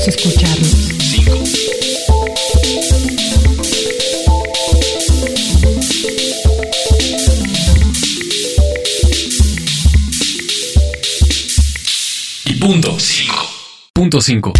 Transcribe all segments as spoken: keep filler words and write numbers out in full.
Queremos escucharlos. cinco. Y punto cinco. Punto cinco.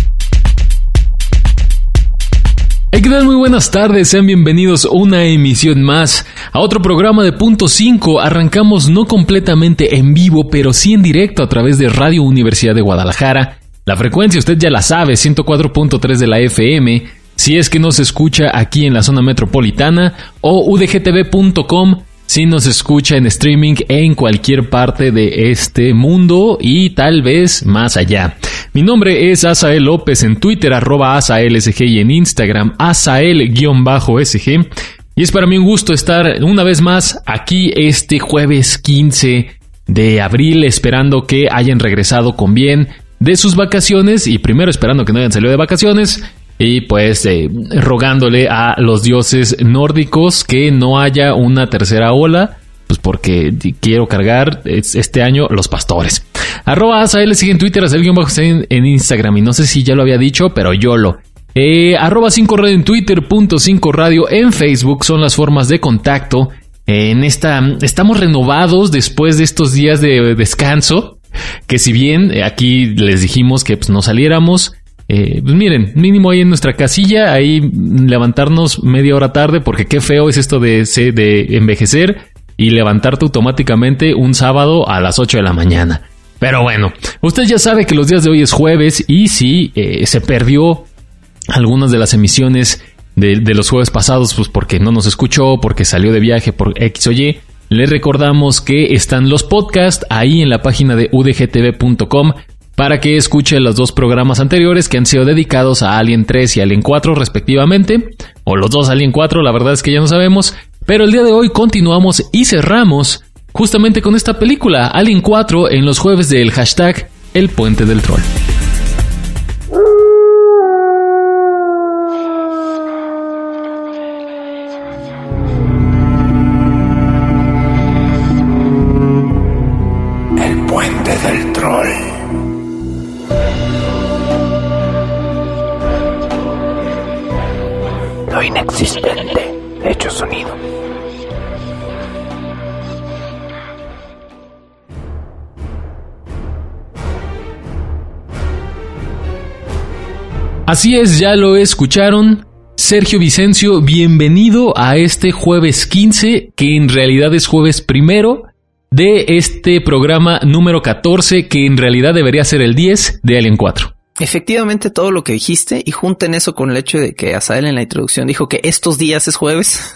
Hey, ¿qué tal? Muy buenas tardes, sean bienvenidos a una emisión más, a otro programa de Punto cinco. Arrancamos no completamente en vivo, pero sí en directo a través de Radio Universidad de Guadalajara. La frecuencia usted ya la sabe, ciento cuatro punto tres de la F M, si es que nos escucha aquí en la zona metropolitana, o u d g t v punto com si nos escucha en streaming en cualquier parte de este mundo y tal vez más allá. Mi nombre es Asael López, en Twitter arroba AsaelSG y en Instagram Asael-S G. Y es para mí un gusto estar una vez más aquí este jueves quince de abril, esperando que hayan regresado con bien de sus vacaciones y primero esperando que no hayan salido de vacaciones y pues eh, rogándole a los dioses nórdicos que no haya una tercera ola, pues porque quiero cargar este año los pastores. Arroba Asael sigue en Twitter, Asael-en, en Instagram, y no sé si ya lo había dicho, pero yo lo. Eh, arroba cinco radio en Twitter, punto cinco radio en Facebook son las formas de contacto. Eh, en esta, estamos renovados después de estos días de descanso, que si bien eh, aquí les dijimos que pues, no saliéramos, eh, pues miren, mínimo ahí en nuestra casilla, ahí levantarnos media hora tarde, porque qué feo es esto de, de envejecer y levantarte automáticamente un sábado a las ocho de la mañana. Pero bueno, usted ya sabe que los días de hoy es jueves y si eh, se perdió algunas de las emisiones de, de los jueves pasados, pues porque no nos escuchó, porque salió de viaje por X o Y, le recordamos que están los podcasts ahí en la página de u d g t v punto com para que escuche los dos programas anteriores que han sido dedicados a Alien tres y Alien cuatro respectivamente, o los dos Alien cuatro, la verdad es que ya no sabemos, pero el día de hoy continuamos y cerramos justamente con esta película, Alien cuatro, en los jueves del hashtag El Puente del Troll. El Puente del Troll. Lo inexistente, hecho sonido. Así es, ya lo escucharon. Sergio Vicencio, bienvenido a este jueves quince, que en realidad es jueves primero de este programa número catorce, que en realidad debería ser el diez de Alien cuatro. Efectivamente, todo lo que dijiste, y junten eso con el hecho de que Asael en la introducción dijo que estos días es jueves.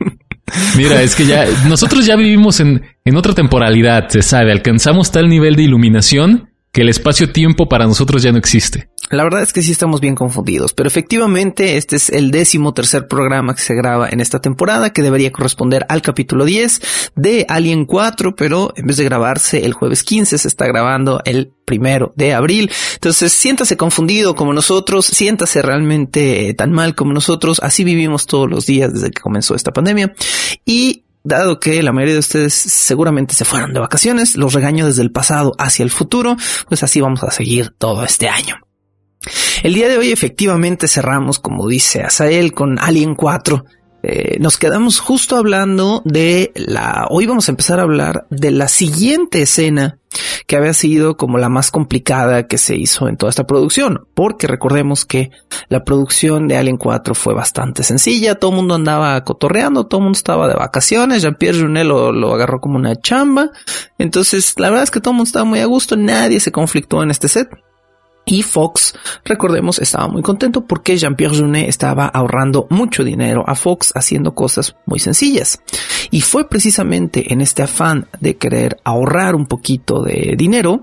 Mira, es que ya nosotros ya vivimos en, en otra temporalidad, se sabe, alcanzamos tal nivel de iluminación que el espacio-tiempo para nosotros ya no existe. La verdad es que sí estamos bien confundidos, pero efectivamente este es el décimo tercer programa que se graba en esta temporada, que debería corresponder al capítulo diez de Alien cuatro, pero en vez de grabarse el jueves quince se está grabando el primero de abril. Entonces siéntase confundido como nosotros, siéntase realmente tan mal como nosotros, así vivimos todos los días desde que comenzó esta pandemia. Y dado que la mayoría de ustedes seguramente se fueron de vacaciones, los regaño desde el pasado hacia el futuro, pues así vamos a seguir todo este año. El día de hoy efectivamente cerramos, como dice Asael, con Alien cuatro. Eh, nos quedamos justo hablando de la... Hoy vamos a empezar a hablar de la siguiente escena que había sido como la más complicada que se hizo en toda esta producción, porque recordemos que la producción de Alien cuatro fue bastante sencilla, todo el mundo andaba cotorreando, todo el mundo estaba de vacaciones, Jean-Pierre Jeunet lo, lo agarró como una chamba, entonces la verdad es que todo el mundo estaba muy a gusto, nadie se conflictó en este set. Y Fox, recordemos, estaba muy contento porque Jean-Pierre Jeunet estaba ahorrando mucho dinero a Fox haciendo cosas muy sencillas. Y fue precisamente en este afán de querer ahorrar un poquito de dinero,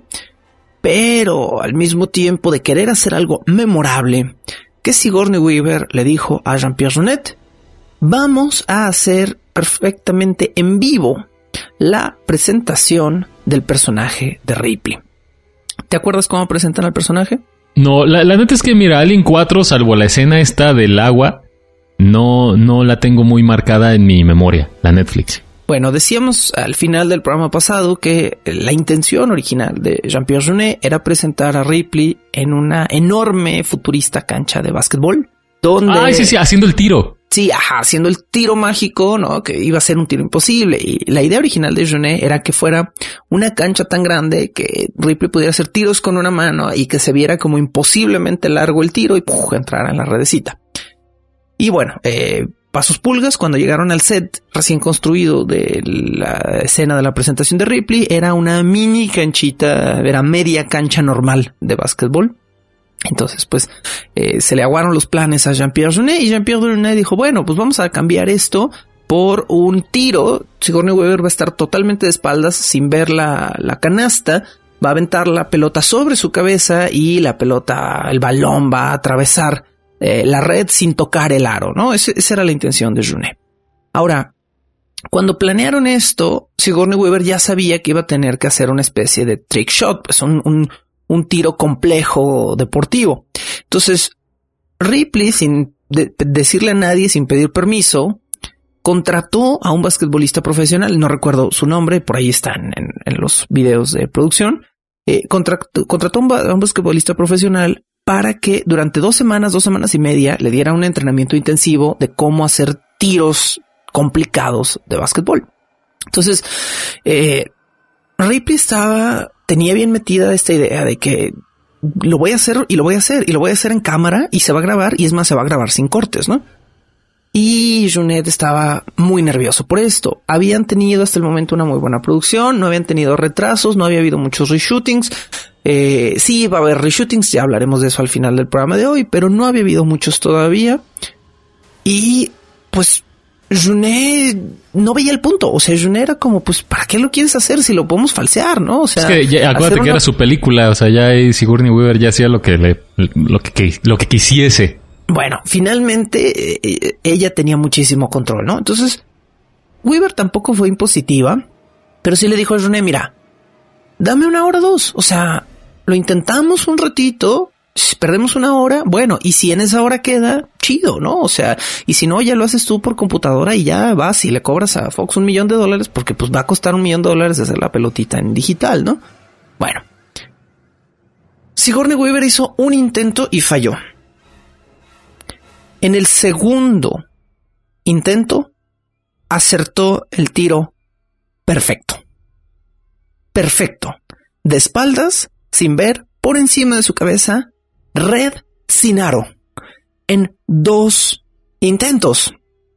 pero al mismo tiempo de querer hacer algo memorable, que Sigourney Weaver le dijo a Jean-Pierre Jeunet: vamos a hacer perfectamente en vivo la presentación del personaje de Ripley. ¿Te acuerdas cómo presentan al personaje? No, la, la neta es que mira, Alien cuatro, salvo la escena esta del agua, no, no la tengo muy marcada en mi memoria, la Netflix. Bueno, decíamos al final del programa pasado que la intención original de Jean-Pierre Jeunet era presentar a Ripley en una enorme futurista cancha de básquetbol. Donde... Ay, sí, sí, haciendo el tiro. Sí, ajá, haciendo el tiro mágico, ¿no? Que iba a ser un tiro imposible. Y la idea original de Jeunet era que fuera una cancha tan grande que Ripley pudiera hacer tiros con una mano y que se viera como imposiblemente largo el tiro y ¡puf!, entrara en la redecita. Y bueno, eh, pa' sus pulgas, cuando llegaron al set recién construido de la escena de la presentación de Ripley, era una mini canchita, era media cancha normal de básquetbol. Entonces, pues, eh, se le aguaron los planes a Jean-Pierre Jeunet y Jean-Pierre Jeunet dijo, bueno, pues vamos a cambiar esto por un tiro. Sigourney Weaver va a estar totalmente de espaldas sin ver la, la canasta, va a aventar la pelota sobre su cabeza y la pelota, el balón va a atravesar eh, la red sin tocar el aro, ¿no? Ese, esa era la intención de Jeunet. Ahora, cuando planearon esto, Sigourney Weaver ya sabía que iba a tener que hacer una especie de trick shot, pues un, un un tiro complejo deportivo. Entonces, Ripley, sin de- decirle a nadie, sin pedir permiso, contrató a un basquetbolista profesional, no recuerdo su nombre, por ahí están en, en los videos de producción, eh, contrató, contrató a un, ba- a un basquetbolista profesional para que durante dos semanas, dos semanas y media, le diera un entrenamiento intensivo de cómo hacer tiros complicados de básquetbol. Entonces, eh, Ripley estaba... tenía bien metida esta idea de que lo voy a hacer y lo voy a hacer y lo voy a hacer en cámara y se va a grabar y es más, se va a grabar sin cortes, ¿no? Y Jeunet estaba muy nervioso por esto. Habían tenido hasta el momento una muy buena producción, no habían tenido retrasos, no había habido muchos reshootings. Eh, sí, va a haber reshootings, ya hablaremos de eso al final del programa de hoy, pero no había habido muchos todavía. Y pues Jeunet no veía el punto. O sea, Jeunet era como, pues, ¿para qué lo quieres hacer si lo podemos falsear, no? O sea, es que ya, acuérdate que una... era su película. O sea, ya Sigourney Weaver ya hacía lo que le, lo que, lo que quisiese. Bueno, finalmente eh, ella tenía muchísimo control, ¿no? Entonces, Weaver tampoco fue impositiva, pero sí le dijo a Jeunet, mira, dame una hora o dos. O sea, lo intentamos un ratito. Si perdemos una hora, bueno, y si en esa hora queda, chido, ¿no? O sea, y si no, ya lo haces tú por computadora y ya vas y le cobras a Fox un millón de dólares porque pues va a costar un millón de dólares hacer la pelotita en digital, ¿no? Bueno. Sigourney Weaver hizo un intento y falló. En el segundo intento, acertó el tiro perfecto. Perfecto. De espaldas, sin ver, por encima de su cabeza, red sin aro, en dos intentos.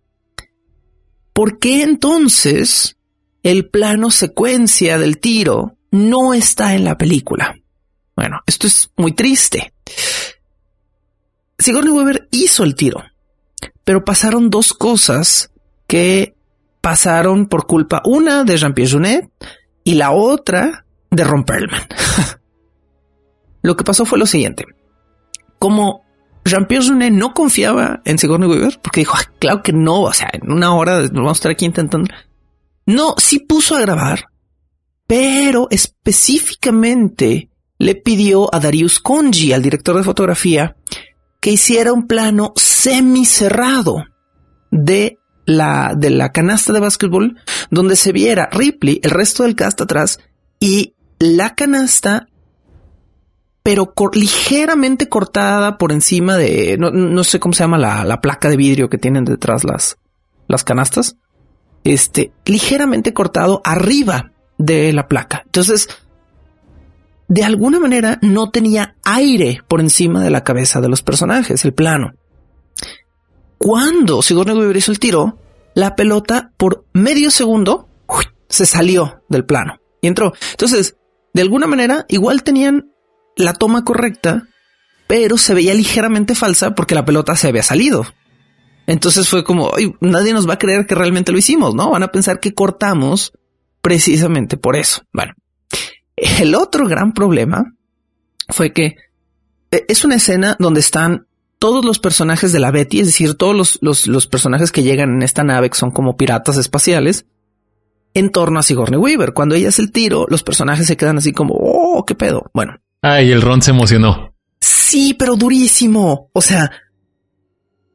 ¿Por qué entonces el plano secuencia del tiro no está en la película? Bueno, esto es muy triste. Sigourney Weaver hizo el tiro, pero pasaron dos cosas que pasaron por culpa, una de Jean-Pierre Jeunet y la otra de Ron Perlman. Lo que pasó fue lo siguiente. Como Jean-Pierre Jeunet no confiaba en Sigourney Weaver, porque dijo, ah, claro que no, o sea, en una hora nos vamos a estar aquí intentando. No, sí puso a grabar, pero específicamente le pidió a Darius Khondji, al director de fotografía, que hiciera un plano semicerrado de la, de la canasta de básquetbol, donde se viera Ripley, el resto del cast atrás, y la canasta, pero cor- ligeramente cortada por encima de, no, no sé cómo se llama la, la placa de vidrio que tienen detrás las, las canastas, este, ligeramente cortado arriba de la placa. Entonces, de alguna manera no tenía aire por encima de la cabeza de los personajes, el plano. Cuando Sigourney Weaver hizo el tiro, la pelota por medio segundo uy, se salió del plano y entró. Entonces, de alguna manera, igual tenían la toma correcta, pero se veía ligeramente falsa porque la pelota se había salido. Entonces fue como, ay, nadie nos va a creer que realmente lo hicimos, ¿no? Van a pensar que cortamos precisamente por eso. Bueno, el otro gran problema fue que es una escena donde están todos los personajes de la Betty, es decir, todos los, los, los personajes que llegan en esta nave, que son como piratas espaciales, en torno a Sigourney Weaver. Cuando ella hace el tiro, los personajes se quedan así como, oh, qué pedo. Bueno. Ay, el Ron se emocionó. Sí, pero durísimo. O sea,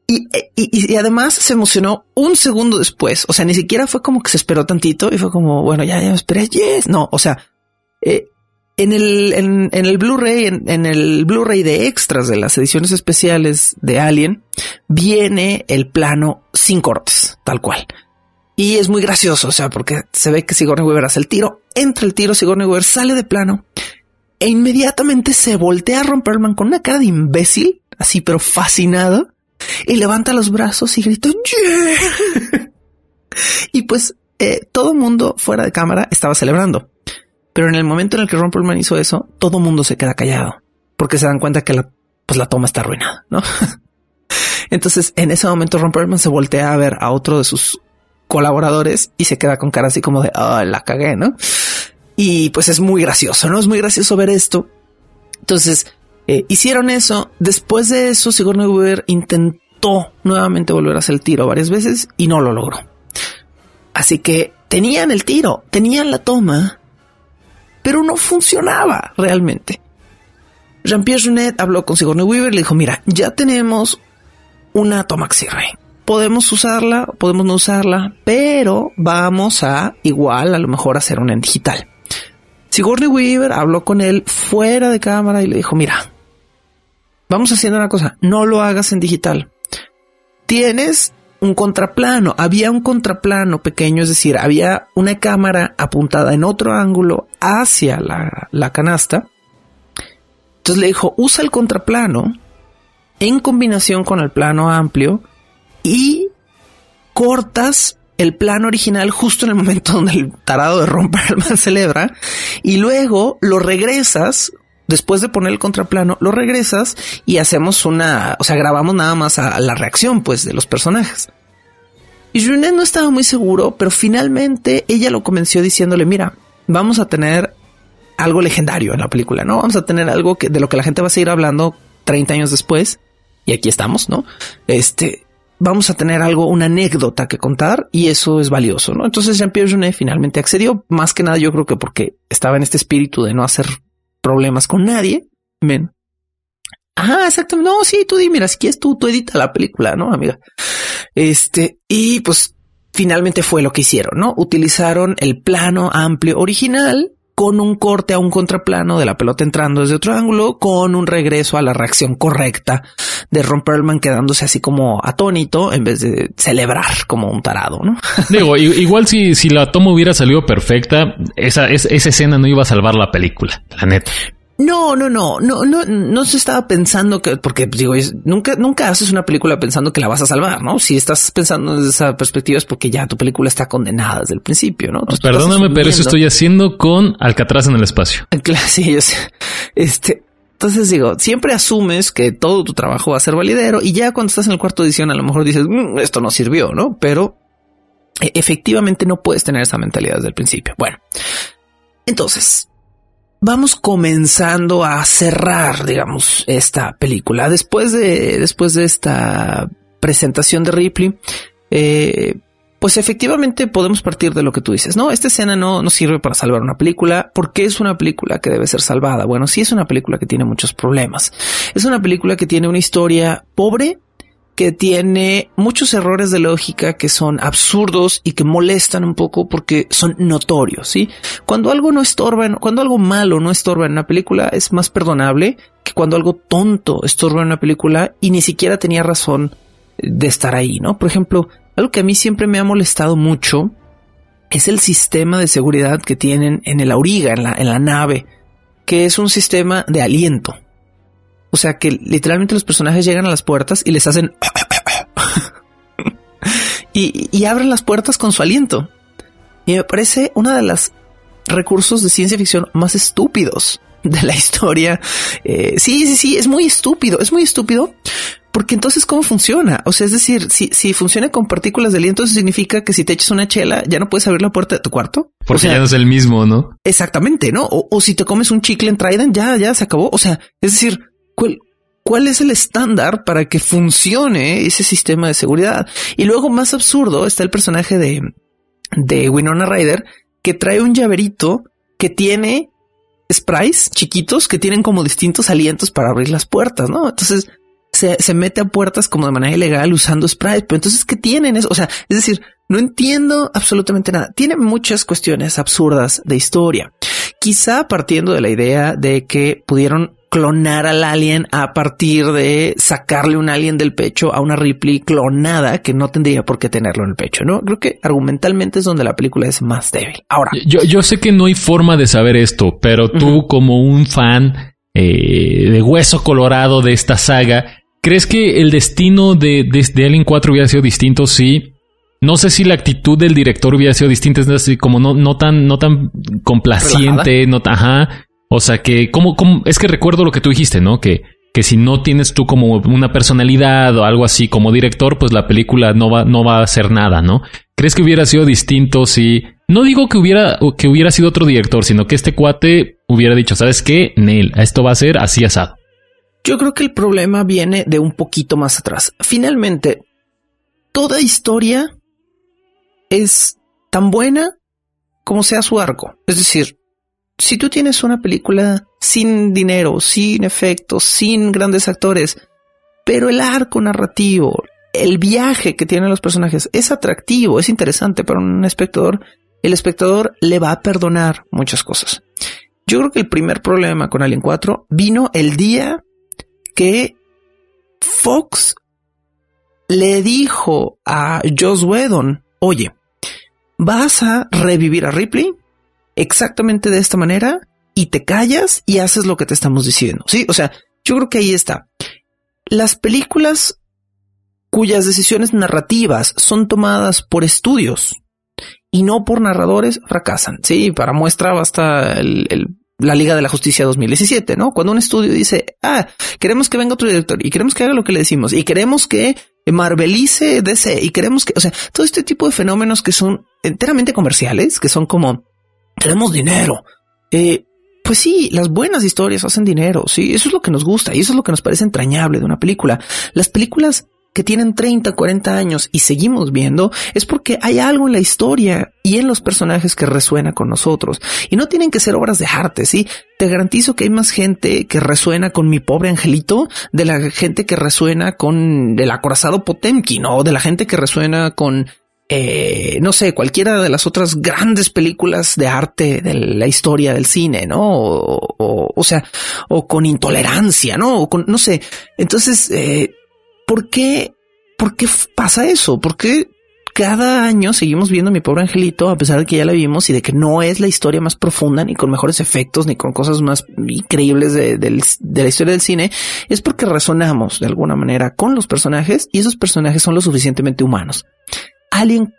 Y, y, y además se emocionó un segundo después. O sea, ni siquiera fue como que se esperó tantito y fue como, bueno, ya, ya me esperé. Yes. No, o sea, eh, en el, en, en el Blu-ray, en, en el Blu-ray de extras de las ediciones especiales de Alien, viene el plano sin cortes, tal cual. Y es muy gracioso, o sea, porque se ve que Sigourney Weaver hace el tiro, entra el tiro, Sigourney Weaver sale de plano e inmediatamente se voltea a Ron Perlman con una cara de imbécil, así pero fascinado, y levanta los brazos y grita ¡yeah! Y pues eh, todo el mundo fuera de cámara estaba celebrando. Pero en el momento en el que Ron Perlman hizo eso, todo el mundo se queda callado porque se dan cuenta que la, pues la toma está arruinada, ¿no? Entonces en ese momento Ron Perlman se voltea a ver a otro de sus colaboradores y se queda con cara así como de oh, la cagué, ¿no? Y pues es muy gracioso, ¿no? Es muy gracioso ver esto. Entonces Eh, hicieron eso. Después de eso, Sigourney Weaver intentó nuevamente volver a hacer el tiro varias veces y no lo logró. Así que tenían el tiro, tenían la toma, pero no funcionaba realmente. Jean-Pierre Jeunet habló con Sigourney Weaver y le dijo, mira, ya tenemos una toma que sirve. Podemos usarla, podemos no usarla, pero vamos a igual a lo mejor hacer una en digital. Sigourney Weaver habló con él fuera de cámara y le dijo, mira, vamos haciendo una cosa, no lo hagas en digital. Tienes un contraplano, había un contraplano pequeño, es decir, había una cámara apuntada en otro ángulo hacia la, la canasta. Entonces le dijo, usa el contraplano en combinación con el plano amplio y cortas el plano original justo en el momento donde el tarado de Ron Perlman celebra y luego lo regresas. Después de poner el contraplano, lo regresas y hacemos una, o sea, grabamos nada más a, a la reacción, pues, de los personajes. Y Jeunet no estaba muy seguro, pero finalmente ella lo convenció diciéndole, mira, vamos a tener algo legendario en la película, ¿no? Vamos a tener algo que, de lo que la gente va a seguir hablando treinta años después. Y aquí estamos, ¿no? Este, vamos a tener algo, una anécdota que contar y eso es valioso, ¿no? Entonces Jean-Pierre Jeunet finalmente accedió, más que nada yo creo que porque estaba en este espíritu de no hacer problemas con nadie. Ven. Ah, exactamente. No, sí, tú di, mira, si quieres tú, tú edita la película, ¿no, amiga? Este, y pues finalmente fue lo que hicieron, ¿no? Utilizaron el plano amplio original con un corte a un contraplano de la pelota entrando desde otro ángulo, con un regreso a la reacción correcta de Ron Perlman quedándose así como atónito en vez de celebrar como un tarado, ¿no? Digo, igual si, si la toma hubiera salido perfecta, esa, esa, esa escena no iba a salvar la película, la neta. No, no, no, no, no, no se estaba pensando que, porque digo, es, nunca, nunca haces una película pensando que la vas a salvar, ¿no? Si estás pensando desde esa perspectiva es porque ya tu película está condenada desde el principio, ¿no? Tú Perdóname, pero eso estoy haciendo con Alcatraz en el espacio. Claro, sí, yo sé. Este, entonces digo, siempre asumes que todo tu trabajo va a ser validero y ya cuando estás en el cuarto edición a lo mejor dices, mmm, esto no sirvió, ¿no? Pero e- efectivamente no puedes tener esa mentalidad desde el principio. Bueno, entonces vamos comenzando a cerrar, digamos, esta película. Después de, después de esta presentación de Ripley, eh, pues efectivamente podemos partir de lo que tú dices, ¿no? Esta escena no, no sirve para salvar una película. ¿Por qué es una película que debe ser salvada? Bueno, sí es una película que tiene muchos problemas. Es una película que tiene una historia pobre, que tiene muchos errores de lógica que son absurdos y que molestan un poco porque son notorios, ¿sí? Cuando algo no estorba, en, cuando algo malo no estorba en una película, es más perdonable que cuando algo tonto estorba en una película y ni siquiera tenía razón de estar ahí, ¿no? Por ejemplo, algo que a mí siempre me ha molestado mucho es el sistema de seguridad que tienen en el auriga, en la, en la nave, que es un sistema de aliento. O sea que literalmente los personajes llegan a las puertas y les hacen y, y abren las puertas con su aliento. Y me parece uno de los recursos de ciencia ficción más estúpidos de la historia. Eh, sí, sí, sí, es muy estúpido, es muy estúpido. Porque entonces, ¿cómo funciona? O sea, es decir, si, si funciona con partículas de aliento, eso significa que si te echas una chela, ya no puedes abrir la puerta de tu cuarto. Porque o sea, ya no es el mismo, ¿no? Exactamente, ¿no? O, o si te comes un chicle en Trident, ya, ya se acabó. O sea, es decir, ¿cuál, cuál es el estándar para que funcione ese sistema de seguridad? Y luego, más absurdo, está el personaje de, de Winona Ryder, que trae un llaverito que tiene sprays chiquitos que tienen como distintos alientos para abrir las puertas, ¿no? Entonces, se, se mete a puertas como de manera ilegal usando sprites. Pero entonces, ¿qué tienen eso? O sea, es decir, no entiendo absolutamente nada. Tiene muchas cuestiones absurdas de historia. Quizá partiendo de la idea de que pudieron clonar al alien a partir de sacarle un alien del pecho a una Ripley clonada que no tendría por qué tenerlo en el pecho, ¿no? Creo que argumentalmente es donde la película es más débil. Ahora, yo, yo sé que no hay forma de saber esto, pero tú uh-huh. como un fan eh, de hueso colorado de esta saga, ¿crees que el destino de, de, de Alien cuatro hubiera sido distinto? Sí. No sé si la actitud del director hubiera sido distinta, es así como no, no tan, no tan complaciente, no tan, ajá. O sea que, ¿cómo, cómo? Es que recuerdo lo que tú dijiste, ¿no? Que, que si no tienes tú como una personalidad o algo así como director, pues la película no va, no va a hacer nada, ¿no? ¿Crees que hubiera sido distinto si... No digo que hubiera, que hubiera sido otro director, sino que este cuate hubiera dicho, ¿sabes qué? Neil, esto va a ser así asado. Yo creo que el problema viene de un poquito más atrás. Finalmente, toda historia es tan buena como sea su arco. Es decir, si tú tienes una película sin dinero, sin efectos, sin grandes actores, pero el arco narrativo, el viaje que tienen los personajes es atractivo, es interesante para un espectador, el espectador le va a perdonar muchas cosas. Yo creo que el primer problema con Alien cuatro vino el día que Fox le dijo a Joss Whedon, oye, vas a revivir a Ripley exactamente de esta manera y te callas y haces lo que te estamos diciendo. Sí, o sea, yo creo que ahí está. Las películas cuyas decisiones narrativas son tomadas por estudios y no por narradores fracasan. Sí, para muestra basta el, el, la Liga de la Justicia dos mil diecisiete, ¿no? Cuando un estudio dice, ah, queremos que venga otro director y queremos que haga lo que le decimos y queremos que marvelice D C y queremos que, o sea, todo este tipo de fenómenos que son enteramente comerciales, que son como queremos dinero. Eh, pues sí, las buenas historias hacen dinero. Sí, eso es lo que nos gusta y eso es lo que nos parece entrañable de una película. Las películas que tienen treinta, cuarenta años y seguimos viendo es porque hay algo en la historia y en los personajes que resuena con nosotros. Y no tienen que ser obras de arte, ¿sí? Te garantizo que hay más gente que resuena con Mi Pobre Angelito de la gente que resuena con El Acorazado Potemkin o de la gente que resuena con... Eh, no sé, cualquiera de las otras grandes películas de arte de la historia del cine, ¿no? O, o, o sea, o con Intolerancia, ¿no? O con, no sé. Entonces, eh, ¿por qué, por qué pasa eso? ¿Por qué cada año seguimos viendo Mi Pobre Angelito a pesar de que ya la vimos y de que no es la historia más profunda, ni con mejores efectos, ni con cosas más increíbles de, de, de la historia del cine? Es porque resonamos de alguna manera con los personajes y esos personajes son lo suficientemente humanos. Alien,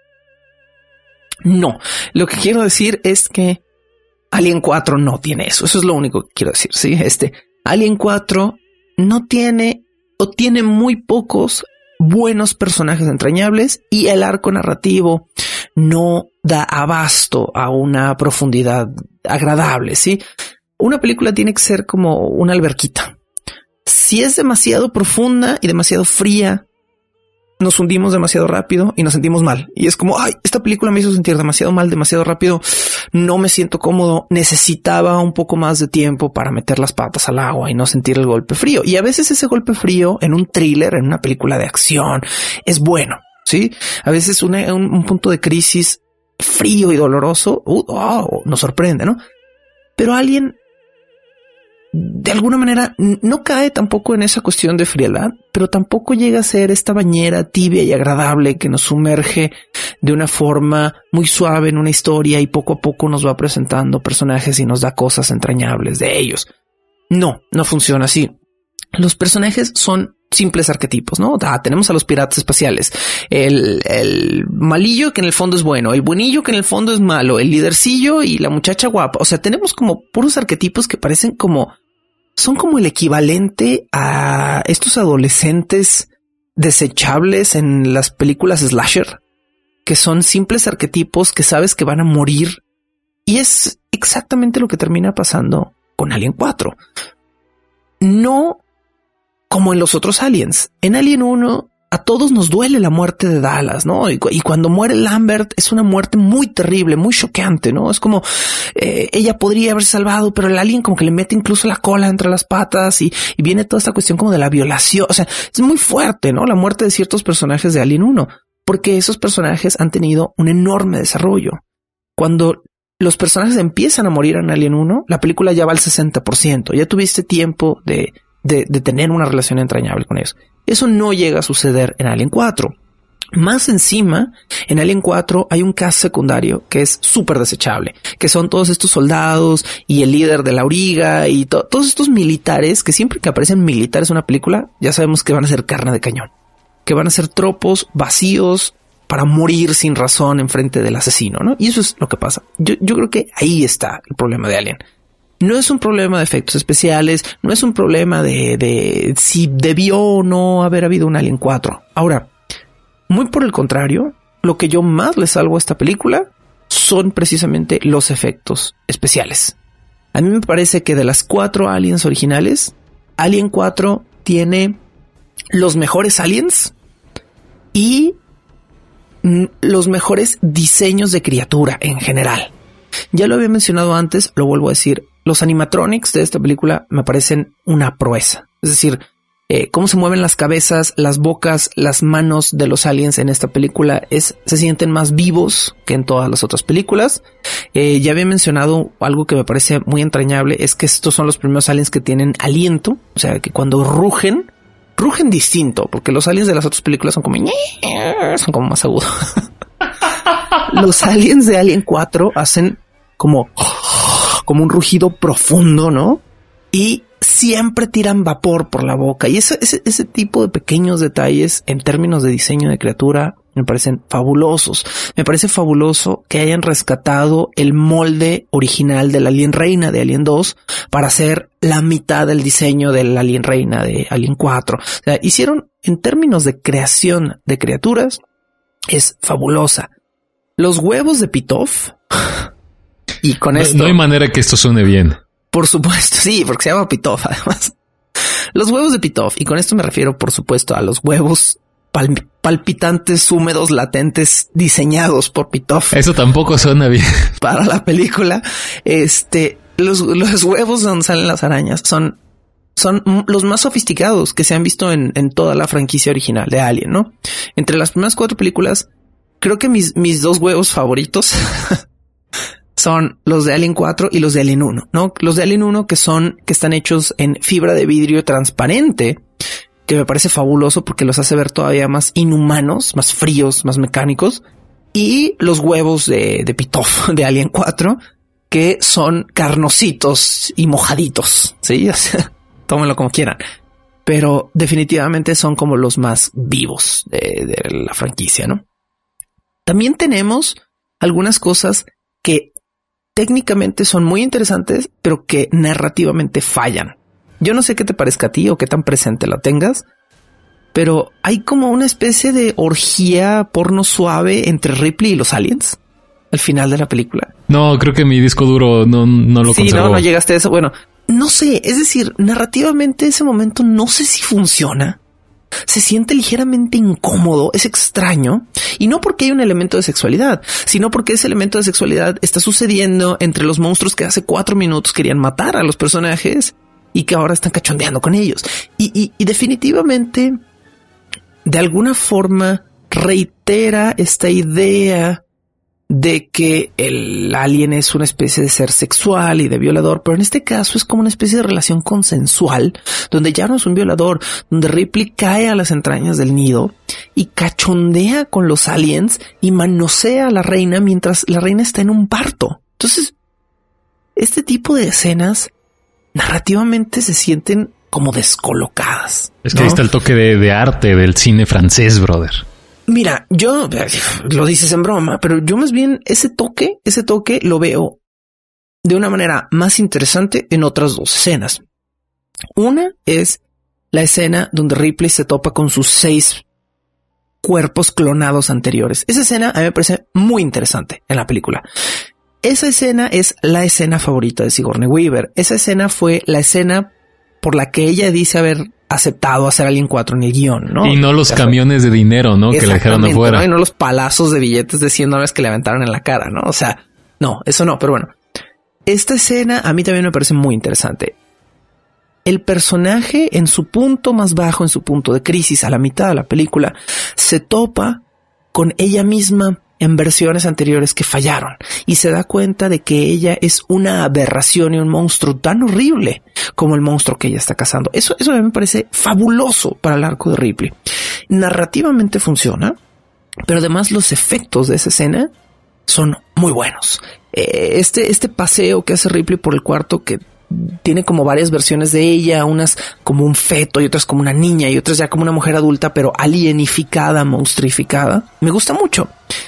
no. Lo que quiero decir es que Alien cuatro no tiene eso. Eso es lo único que quiero decir. Sí, este Alien cuatro no tiene o tiene muy pocos buenos personajes entrañables y el arco narrativo no da abasto a una profundidad agradable. Sí, una película tiene que ser como una alberquita. Si es demasiado profunda y demasiado fría, nos hundimos demasiado rápido y nos sentimos mal. Y es como, ay, esta película me hizo sentir demasiado mal, demasiado rápido. No me siento cómodo. Necesitaba un poco más de tiempo para meter las patas al agua y no sentir el golpe frío. Y a veces ese golpe frío en un thriller, en una película de acción, es bueno. Sí, a veces una, un, un punto de crisis frío y doloroso uh, oh, nos sorprende, ¿no? Pero Alien de alguna manera no cae tampoco en esa cuestión de frialdad, pero tampoco llega a ser esta bañera tibia y agradable que nos sumerge de una forma muy suave en una historia y poco a poco nos va presentando personajes y nos da cosas entrañables de ellos. No, no funciona así. Los personajes son simples arquetipos, ¿no? Ah, tenemos a los piratas espaciales, el, el malillo que en el fondo es bueno, el buenillo que en el fondo es malo, el lidercillo y la muchacha guapa. O sea, tenemos como puros arquetipos que parecen como son como el equivalente a estos adolescentes desechables en las películas slasher, que son simples arquetipos que sabes que van a morir. Y es exactamente lo que termina pasando con Alien cuatro. No como en los otros Aliens. En Alien uno a todos nos duele la muerte de Dallas, ¿no? Y, y cuando muere Lambert es una muerte muy terrible, muy choqueante, ¿no? Es como eh, ella podría haberse salvado, pero el alien como que le mete incluso la cola entre las patas y, y viene toda esta cuestión como de la violación. O sea, es muy fuerte, ¿no? La muerte de ciertos personajes de Alien uno, porque esos personajes han tenido un enorme desarrollo. Cuando los personajes empiezan a morir en Alien uno, la película ya va al sesenta por ciento. Ya tuviste tiempo de, de, de tener una relación entrañable con ellos. Eso no llega a suceder en Alien cuatro. Más encima, en Alien cuatro hay un cast secundario que es súper desechable, que son todos estos soldados y el líder de la auriga y to- todos estos militares que siempre que aparecen militares en una película, ya sabemos que van a ser carne de cañón, que van a ser tropos vacíos para morir sin razón en frente del asesino, ¿no? Y eso es lo que pasa. Yo, yo creo que ahí está el problema de Alien. No es un problema de efectos especiales, no es un problema de, de si debió o no haber habido un Alien cuatro. Ahora, muy por el contrario, lo que yo más le salvo a esta película son precisamente los efectos especiales. A mí me parece que de las cuatro Aliens originales, Alien cuatro tiene los mejores aliens y los mejores diseños de criatura en general. Ya lo había mencionado antes, lo vuelvo a decir. Los animatronics de esta película me parecen una proeza. Es decir, eh, cómo se mueven las cabezas, las bocas, las manos de los aliens en esta película es, se sienten más vivos que en todas las otras películas. Eh, ya había mencionado algo que me parece muy entrañable, es que estos son los primeros aliens que tienen aliento. O sea, que cuando rugen, rugen distinto, porque los aliens de las otras películas son como, son como más agudos. Los aliens de Alien cuatro hacen como, como un rugido profundo, ¿no? Y siempre tiran vapor por la boca. Y ese, ese, ese tipo de pequeños detalles en términos de diseño de criatura me parecen fabulosos. Me parece fabuloso que hayan rescatado el molde original del Alien Reina de Alien dos para hacer la mitad del diseño del Alien Reina de Alien cuatro. O sea, hicieron en términos de creación de criaturas, es fabulosa. Los huevos de Pitof. Y con no, esto... No hay manera que esto suene bien. Por supuesto, sí, porque se llama Pitof, además. Los huevos de Pitof, y con esto me refiero, por supuesto, a los huevos pal- palpitantes, húmedos, latentes, diseñados por Pitof. Eso tampoco suena bien. Para la película, este, los, los huevos donde salen las arañas son, son los más sofisticados que se han visto en, en toda la franquicia original de Alien, ¿no? Entre las primeras cuatro películas, creo que mis, mis dos huevos favoritos son los de Alien cuatro y los de Alien uno, ¿no? Los de Alien uno que son, que están hechos en fibra de vidrio transparente, que me parece fabuloso porque los hace ver todavía más inhumanos, más fríos, más mecánicos. Y los huevos de, de Pitof de Alien cuatro, que son carnositos y mojaditos, ¿sí? O sea, tómenlo como quieran. Pero definitivamente son como los más vivos de, de la franquicia, ¿no? También tenemos algunas cosas que técnicamente son muy interesantes, pero que narrativamente fallan. Yo no sé qué te parezca a ti o qué tan presente la tengas, pero hay como una especie de orgía porno suave entre Ripley y los aliens al final de la película. No, creo que mi disco duro no, no lo sí, conservó. Sí, no, no llegaste a eso. Bueno, no sé, es decir, narrativamente ese momento no sé si funciona. Se siente ligeramente incómodo, es extraño, y no porque hay un elemento de sexualidad, sino porque ese elemento de sexualidad está sucediendo entre los monstruos que hace cuatro minutos querían matar a los personajes y que ahora están cachondeando con ellos. Y, y, y definitivamente, de alguna forma, reitera esta idea de que el alien es una especie de ser sexual y de violador, pero en este caso es como una especie de relación consensual, donde ya no es un violador, donde Ripley cae a las entrañas del nido y cachondea con los aliens y manosea a la reina mientras la reina está en un parto. Entonces, este tipo de escenas narrativamente se sienten como descolocadas. Es que ¿no? ahí está el toque de, de arte del cine francés, brother. Mira, yo lo dices en broma, pero yo más bien ese toque, ese toque lo veo de una manera más interesante en otras dos escenas. Una es la escena donde Ripley se topa con sus seis cuerpos clonados anteriores. Esa escena a mí me parece muy interesante en la película. Esa escena es la escena favorita de Sigourney Weaver. Esa escena fue la escena por la que ella dice haber aceptado hacer Alien cuatro en el guión, ¿no? Y no los o sea, camiones de dinero, ¿no? Que le dejaron afuera. ¿no? Y no los palazos de billetes de cien dólares que le aventaron en la cara, ¿no? O sea, no, eso no, pero bueno. Esta escena a mí también me parece muy interesante. El personaje en su punto más bajo, en su punto de crisis, a la mitad de la película, se topa con ella misma en versiones anteriores que fallaron y se da cuenta de que ella es una aberración y un monstruo tan horrible como el monstruo que ella está cazando. Eso, eso a mí me parece fabuloso para el arco de Ripley. Narrativamente funciona, pero además los efectos de esa escena son muy buenos. Eh, este, este paseo que hace Ripley por el cuarto, que tiene como varias versiones de ella, unas como un feto y otras como una niña y otras ya como una mujer adulta, pero alienificada, monstrificada, me gusta mucho.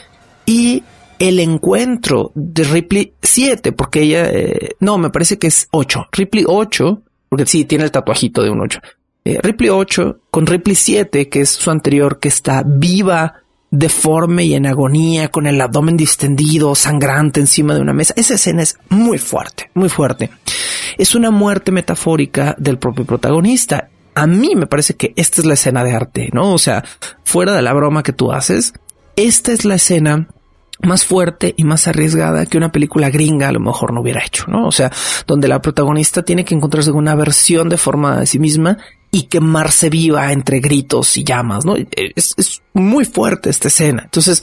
Y el encuentro de Ripley siete, porque ella, eh, no, me parece que es ocho. Ripley ocho, porque sí, tiene el tatuajito de un ocho. Eh, Ripley ocho con Ripley siete, que es su anterior, que está viva, deforme y en agonía, con el abdomen distendido, sangrante encima de una mesa. Esa escena es muy fuerte, muy fuerte. Es una muerte metafórica del propio protagonista. A mí me parece que esta es la escena de arte, ¿no? O sea, fuera de la broma que tú haces, esta es la escena más fuerte y más arriesgada que una película gringa a lo mejor no hubiera hecho, ¿no? O sea, donde la protagonista tiene que encontrarse con una versión deformada de sí misma y quemarse viva entre gritos y llamas, ¿no? Es, es muy fuerte esta escena. Entonces,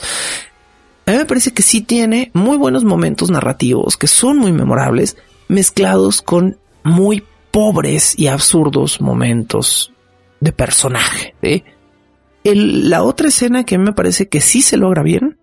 a mí me parece que sí tiene muy buenos momentos narrativos que son muy memorables, mezclados con muy pobres y absurdos momentos de personaje, ¿sí? El, la otra escena que a mí me parece que sí se logra bien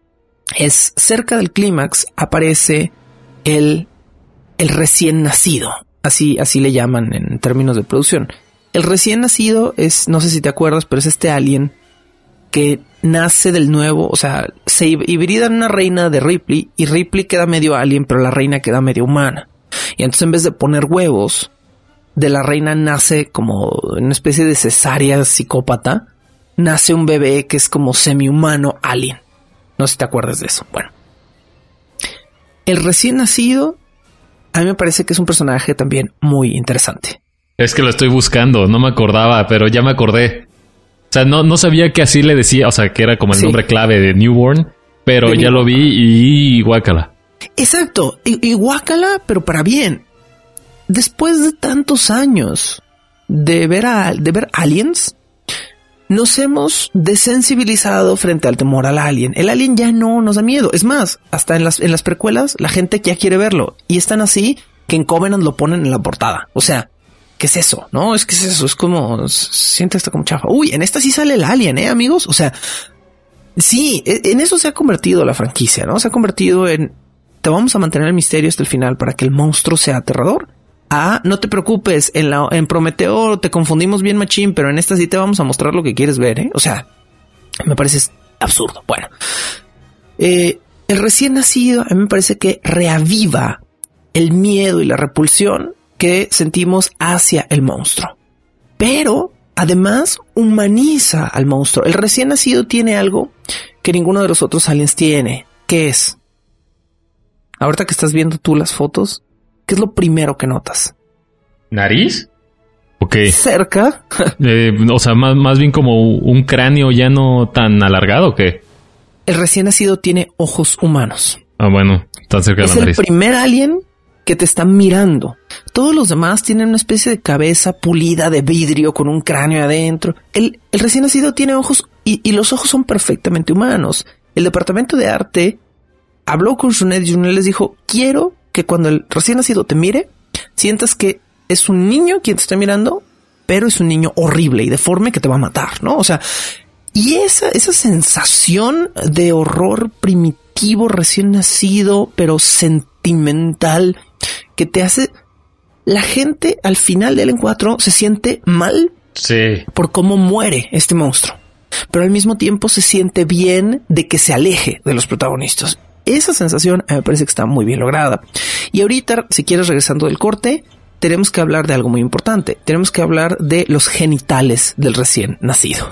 es cerca del clímax. Aparece el, el recién nacido. Así, así le llaman en términos de producción. El recién nacido es, no sé si te acuerdas, pero es este alien que nace del nuevo, o sea, se hibrida en una reina de Ripley y Ripley queda medio alien, pero la reina queda medio humana. Y entonces en vez de poner huevos, de la reina nace como una especie de cesárea psicópata. Nace un bebé que es como semi-humano alien. No sé si te acuerdas de eso. Bueno. El recién nacido, a mí me parece que es un personaje también muy interesante. Es que lo estoy buscando, no me acordaba, pero ya me acordé. O sea, no, no sabía que así le decía, o sea, que era como el sí. nombre clave de Newborn, pero de ya Newborn. Lo vi y guácala. Exacto, y, y guácala, pero para bien. Después de tantos años de ver, a, de ver aliens, nos hemos desensibilizado frente al temor al alien. El alien ya no nos da miedo. Es más, hasta en las, en las precuelas la gente ya quiere verlo. Y es tan así que en Covenant lo ponen en la portada. O sea, ¿qué es eso? No, es que es eso. Es como, siente hasta como chafa. Uy, en esta sí sale el alien, ¿eh, amigos? O sea, sí, en eso se ha convertido la franquicia, ¿no? Se ha convertido en, te vamos a mantener el misterio hasta el final para que el monstruo sea aterrador. Ah, no te preocupes, en la en Prometeo te confundimos bien machín, pero en esta sí te vamos a mostrar lo que quieres ver, ¿eh? O sea, me parece absurdo. Bueno, eh, el recién nacido a mí me parece que reaviva el miedo y la repulsión que sentimos hacia el monstruo. Pero, además, humaniza al monstruo. El recién nacido tiene algo que ninguno de los otros aliens tiene. ¿Qué es? Ahorita que estás viendo tú las fotos, ¿qué es lo primero que notas? ¿Nariz? Ok. ¿Cerca? eh, o sea, más, más bien como un cráneo ya no tan alargado, ¿o qué? El recién nacido tiene ojos humanos. Ah, bueno, tan cerca de la nariz. Es el primer alien que te está mirando. Todos los demás tienen una especie de cabeza pulida de vidrio con un cráneo adentro. El, el recién nacido tiene ojos y, y los ojos son perfectamente humanos. El departamento de arte habló con Junet y Junet les dijo, quiero que cuando el recién nacido te mire, sientas que es un niño quien te está mirando, pero es un niño horrible y deforme que te va a matar, ¿no? O sea, y esa, esa sensación de horror primitivo, recién nacido, pero sentimental, que te hace... La gente al final del Alien cuatro se siente mal sí. por cómo muere este monstruo, pero al mismo tiempo se siente bien de que se aleje de los protagonistas. Esa sensación me parece que está muy bien lograda. Y ahorita, si quieres, regresando del corte, tenemos que hablar de algo muy importante. Tenemos que hablar de los genitales del recién nacido.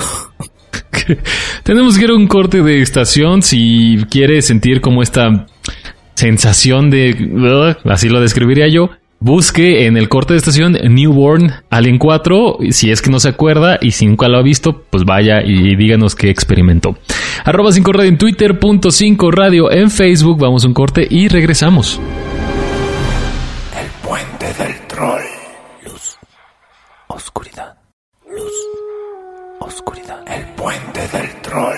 Tenemos que ir a un corte de estación si quieres sentir como esta sensación de... Uh, así lo describiría yo. busque en el corte de estación Newborn Alien cuatro, si es que no se acuerda, y si nunca lo ha visto, pues vaya y díganos qué experimentó. Arroba cinco radio en Twitter, punto cinco radio en Facebook. Vamos a un corte y regresamos. El puente del troll. Luz. Oscuridad. Luz. Oscuridad. El puente del troll.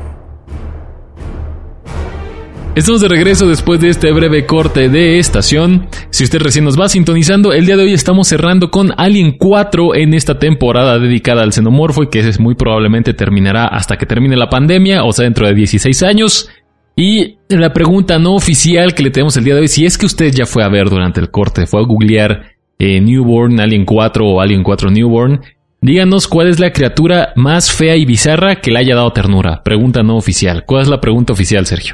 Estamos de regreso después de este breve corte de estación. Si usted recién nos va sintonizando, el día de hoy estamos cerrando con Alien cuatro en esta temporada dedicada al xenomorfo y que es muy probablemente terminará hasta que termine la pandemia, o sea, dentro de dieciséis años. Y la pregunta no oficial que le tenemos el día de hoy, si es que usted ya fue a ver durante el corte, fue a googlear eh, Newborn Alien cuatro o Alien cuatro Newborn, díganos cuál es la criatura más fea y bizarra que le haya dado ternura. Pregunta no oficial. ¿Cuál es la pregunta oficial, Sergio?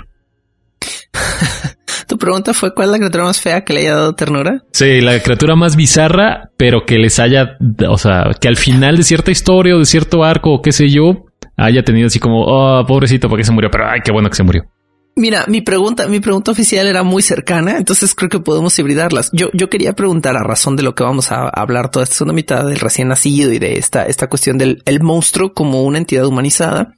¿Tu pregunta fue cuál es la criatura más fea que le haya dado ternura? Sí, la criatura más bizarra, pero que les haya, o sea, que al final de cierta historia o de cierto arco o qué sé yo, haya tenido así como, oh, pobrecito, ¿por qué se murió? Pero ay, qué bueno que se murió. Mira, mi pregunta, mi pregunta oficial era muy cercana, entonces creo que podemos hibridarlas. Yo, yo quería preguntar, a razón de lo que vamos a hablar toda esta segunda mitad del recién nacido y de esta, esta cuestión del el monstruo como una entidad humanizada.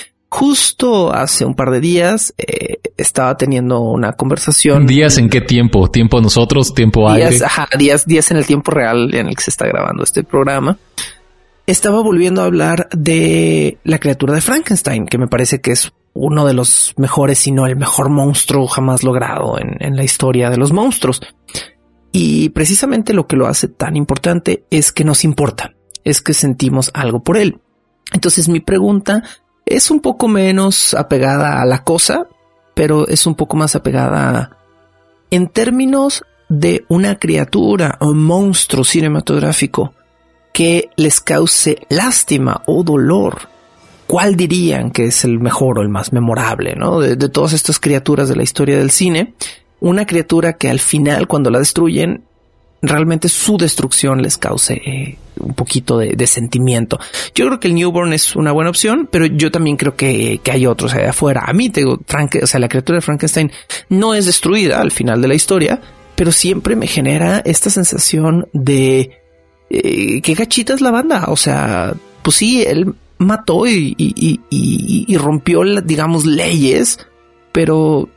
Justo hace un par de días eh, estaba teniendo una conversación. ¿Días en qué tiempo? ¿Tiempo nosotros? ¿Tiempo días, aire? Ajá, días, días en el tiempo real en el que se está grabando este programa. Estaba volviendo a hablar de la criatura de Frankenstein, que me parece que es uno de los mejores, si no el mejor monstruo jamás logrado en, en la historia de los monstruos. Y precisamente lo que lo hace tan importante es que nos importa, es que sentimos algo por él. Entonces mi pregunta es un poco menos apegada a la cosa, pero es un poco más apegada a, en términos de una criatura o monstruo cinematográfico que les cause lástima o dolor. ¿Cuál dirían que es el mejor o el más memorable, ¿no? De, de todas estas criaturas de la historia del cine, una criatura que al final, cuando la destruyen, realmente su destrucción les cause eh, un poquito de, de sentimiento. Yo creo que el Newborn es una buena opción, pero yo también creo que, que hay otros allá afuera. A mí, te digo, Frank, o sea, la criatura de Frankenstein no es destruida al final de la historia, pero siempre me genera esta sensación de eh, qué gachita es la banda. O sea, pues sí, él mató y, y, y, y, y rompió, digamos, leyes, pero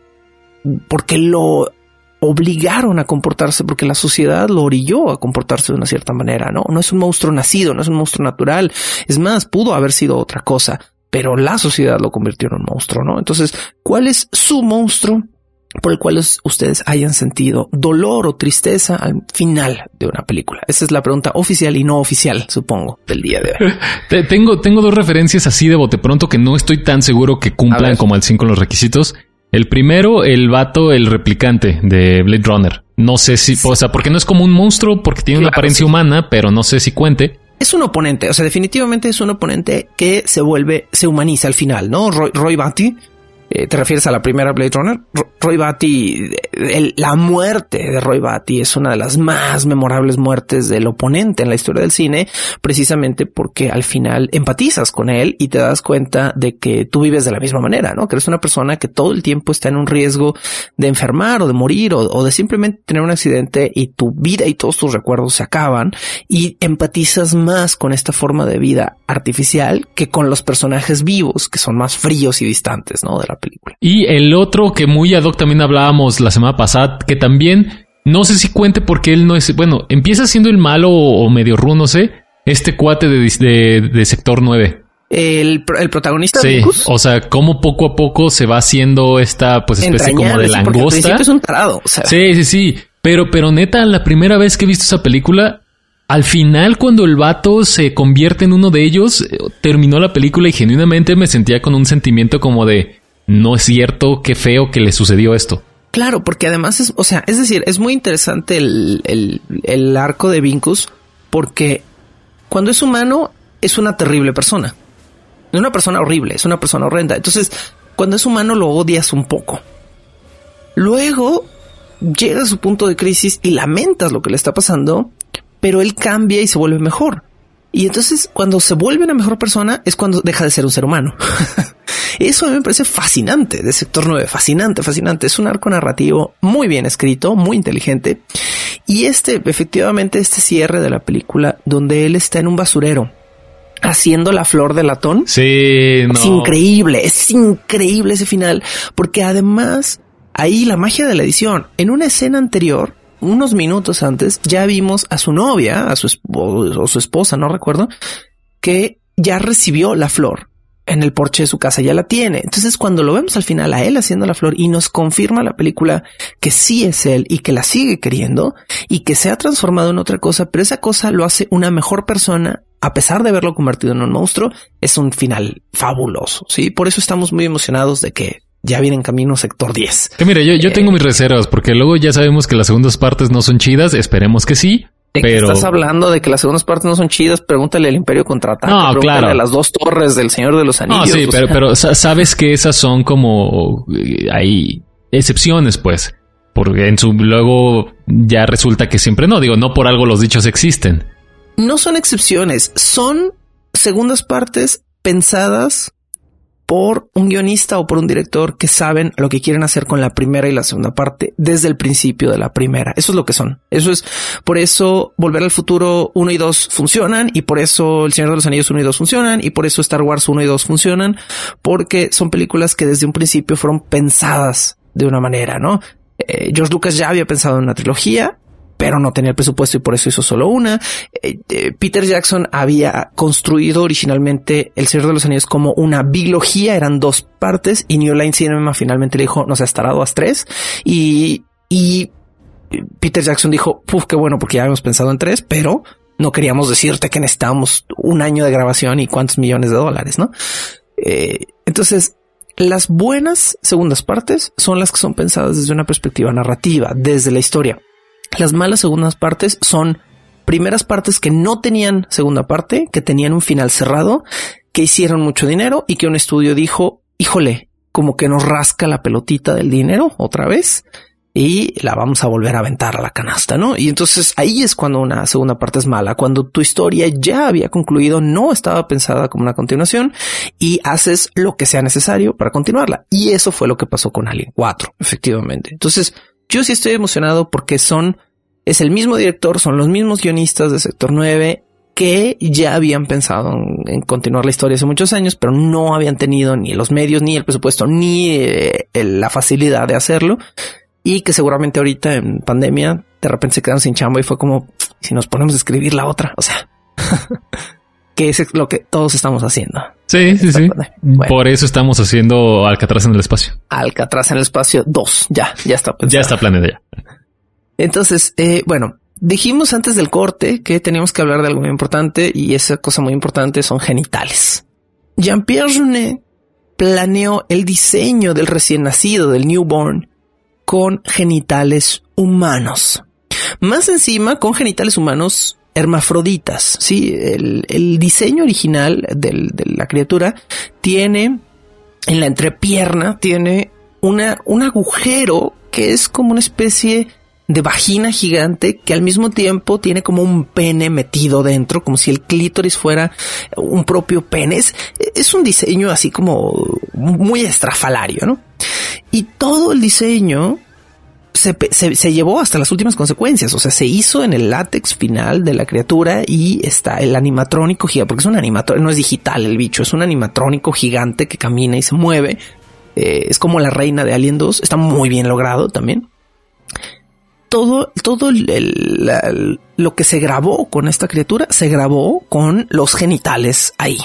porque lo obligaron a comportarse, porque la sociedad lo orilló a comportarse de una cierta manera, ¿no? No es un monstruo nacido, no es un monstruo natural. Es más, pudo haber sido otra cosa, pero la sociedad lo convirtió en un monstruo, ¿no? Entonces, ¿cuál es su monstruo por el cual ustedes hayan sentido dolor o tristeza al final de una película? Esa es la pregunta oficial y no oficial, supongo, del día de hoy. Tengo, tengo dos referencias así de bote pronto que no estoy tan seguro que cumplan como al cinco los requisitos. El primero, el vato, el replicante de Blade Runner. No sé si, o sea, porque no es como un monstruo, porque tiene claro, una apariencia sí. humana, pero no sé si cuente. Es un oponente, o sea, definitivamente es un oponente que se vuelve, se humaniza al final, ¿no? Roy, Roy Batty. Eh, ¿Te refieres a la primera Blade Runner? Roy Batty, el, la muerte de Roy Batty es una de las más memorables muertes del oponente en la historia del cine, precisamente porque al final empatizas con él y te das cuenta de que tú vives de la misma manera, ¿no? Que eres una persona que todo el tiempo está en un riesgo de enfermar o de morir o, o de simplemente tener un accidente y tu vida y todos tus recuerdos se acaban y empatizas más con esta forma de vida artificial que con los personajes vivos que son más fríos y distantes, ¿no? De la película. Y el otro que muy ad hoc también hablábamos la semana pasada, que también no sé si cuente porque él no es, bueno, empieza siendo el malo o, o medio rudo, no sé, este cuate de, de, de Sector nueve. El, el protagonista. Sí, o sea, cómo poco a poco se va haciendo esta pues especie como de langosta. Es un tarado, o sea. Sí, sí, sí. Pero, pero neta, la primera vez que he visto esa película, al final cuando el vato se convierte en uno de ellos, terminó la película y genuinamente me sentía con un sentimiento como de no es cierto, qué feo que le sucedió esto. Claro, porque además es, o sea, es decir, es muy interesante el, el, el arco de Vincus, porque cuando es humano es una terrible persona. Es una persona horrible, es una persona horrenda. Entonces, cuando es humano lo odias un poco. Luego llega a su punto de crisis y lamentas lo que le está pasando, pero él cambia y se vuelve mejor. Y entonces cuando se vuelve una mejor persona es cuando deja de ser un ser humano. Eso a mí me parece fascinante de Sector nueve, fascinante, fascinante. Es un arco narrativo muy bien escrito, muy inteligente Y este, efectivamente, este cierre de la película donde él está en un basurero haciendo la flor de latón. Sí, no. Es increíble, es increíble ese final, porque además ahí la magia de la edición, en una escena anterior, unos minutos antes, ya vimos a su novia, a su esposa, o su esposa, no recuerdo, que ya recibió la flor en el porche de su casa, ya la tiene. Entonces, cuando lo vemos al final a él haciendo la flor y nos confirma la película que sí es él y que la sigue queriendo y que se ha transformado en otra cosa, pero esa cosa lo hace una mejor persona a pesar de haberlo convertido en un monstruo, es un final fabuloso. Sí, por eso estamos muy emocionados de que ya viene en camino Sector diez. Que mira, yo, yo eh, tengo mis reservas porque luego ya sabemos que las segundas partes no son chidas. Esperemos que sí. ¿De pero... qué estás hablando? De que las segundas partes no son chidas. Pregúntale al Imperio Contraataca. No, pregúntale claro. a las dos torres del Señor de los Anillos. No, sí, o pero, sea. pero sabes que esas son como eh, hay excepciones, pues, porque en su luego ya resulta que siempre no. Digo, no por algo los dichos existen. No son excepciones, son segundas partes pensadas por un guionista o por un director que saben lo que quieren hacer con la primera y la segunda parte desde el principio de la primera. Eso es lo que son. Eso es, por eso Volver al Futuro uno y dos funcionan, y por eso El Señor de los Anillos uno y dos funcionan, y por eso Star Wars uno y dos funcionan, porque son películas que desde un principio fueron pensadas de una manera, ¿no? Eh, George Lucas ya había pensado en una trilogía, pero no tenía el presupuesto y por eso hizo solo una. Eh, eh, Peter Jackson había construido originalmente El Señor de los Anillos como una bilogía, eran dos partes, y New Line Cinema finalmente le dijo, no seas tarado, haz tres. Y, y Peter Jackson dijo, puf, qué bueno, porque ya habíamos pensado en tres, pero no queríamos decirte que necesitábamos un año de grabación y cuántos millones de dólares, ¿no? Eh, entonces, las buenas segundas partes son las que son pensadas desde una perspectiva narrativa, desde la historia. Las malas segundas partes son primeras partes que no tenían segunda parte, que tenían un final cerrado, que hicieron mucho dinero y que un estudio dijo, híjole, como que nos rasca la pelotita del dinero otra vez y la vamos a volver a aventar a la canasta, ¿no? Y entonces ahí es cuando una segunda parte es mala, cuando tu historia ya había concluido, no estaba pensada como una continuación y haces lo que sea necesario para continuarla. Y eso fue lo que pasó con Alien cuatro, efectivamente. Entonces, yo sí estoy emocionado porque son, es el mismo director, son los mismos guionistas de Sector nueve que ya habían pensado en, en continuar la historia hace muchos años, pero no habían tenido ni los medios, ni el presupuesto, ni eh, el, la facilidad de hacerlo. Y que seguramente ahorita en pandemia de repente se quedaron sin chamba y fue como, si nos ponemos a escribir la otra, o sea, que es lo que todos estamos haciendo. Sí, sí, sí. Bueno. Por eso estamos haciendo Alcatraz en el espacio. Alcatraz en el espacio dos. Ya, ya está pensado. Ya está planeado ya. Entonces, eh, bueno, dijimos antes del corte que teníamos que hablar de algo muy importante y esa cosa muy importante son genitales. Jean-Pierre Jeunet planeó el diseño del recién nacido, del newborn, con genitales humanos. Más encima, con genitales humanos hermafroditas. Sí, el, el diseño original del, de la criatura tiene en la entrepierna, tiene una, un agujero que es como una especie de vagina gigante que al mismo tiempo tiene como un pene metido dentro, como si el clítoris fuera un propio pene. Es, es un diseño así como muy estrafalario, ¿no? Y todo el diseño se, se, se llevó hasta las últimas consecuencias. O sea, se hizo en el látex final de la criatura y está el animatrónico gigante, porque es un animatrónico, no es digital el bicho, es un animatrónico gigante que camina y se mueve. Eh, es como la reina de Alien dos. Está muy bien logrado también. Todo, todo el, el, la, lo que se grabó con esta criatura se grabó con los genitales ahí.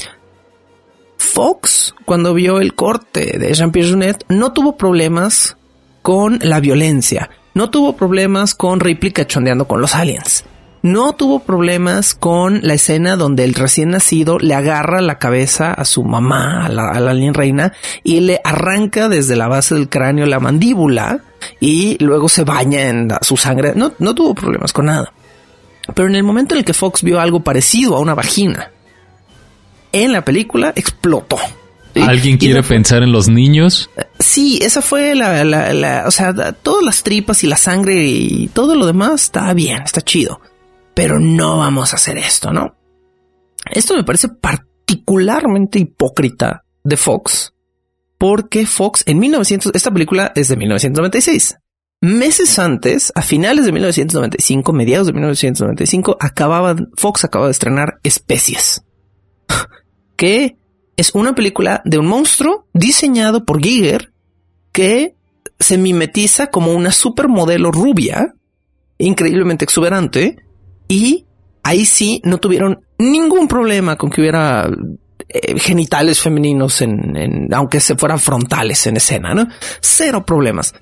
Fox, cuando vio el corte de Jean-Pierre Jeunet, no tuvo problemas con la violencia, no tuvo problemas con Ripley cachondeando con los aliens, no tuvo problemas con la escena donde el recién nacido le agarra la cabeza a su mamá, a la, a la alien reina, y le arranca desde la base del cráneo la mandíbula y luego se baña en su sangre. No, no tuvo problemas con nada. Pero en el momento en el que Fox vio algo parecido a una vagina en la película, explotó. ¿Sí? ¿Alguien quiere no fue... pensar en los niños? Sí, esa fue la, la, la, o sea, todas las tripas y la sangre y todo lo demás está bien, está chido. Pero no vamos a hacer esto, ¿no? Esto me parece particularmente hipócrita de Fox, porque Fox en mil novecientos, esta película es de mil novecientos noventa y seis. Meses antes, a finales de mil novecientos noventa y cinco, mediados de mil novecientos noventa y cinco, acababa, Fox acaba de estrenar Especies, que es una película de un monstruo diseñado por Giger que se mimetiza como una supermodelo rubia, increíblemente exuberante, y ahí sí no tuvieron ningún problema con que hubiera eh, genitales femeninos en, en, aunque se fueran frontales en escena, ¿no? Cero problemas.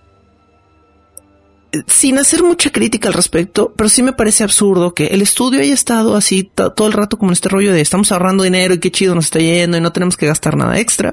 Sin hacer mucha crítica al respecto, pero sí me parece absurdo que el estudio haya estado así t- todo el rato como en este rollo de estamos ahorrando dinero y qué chido nos está yendo y no tenemos que gastar nada extra.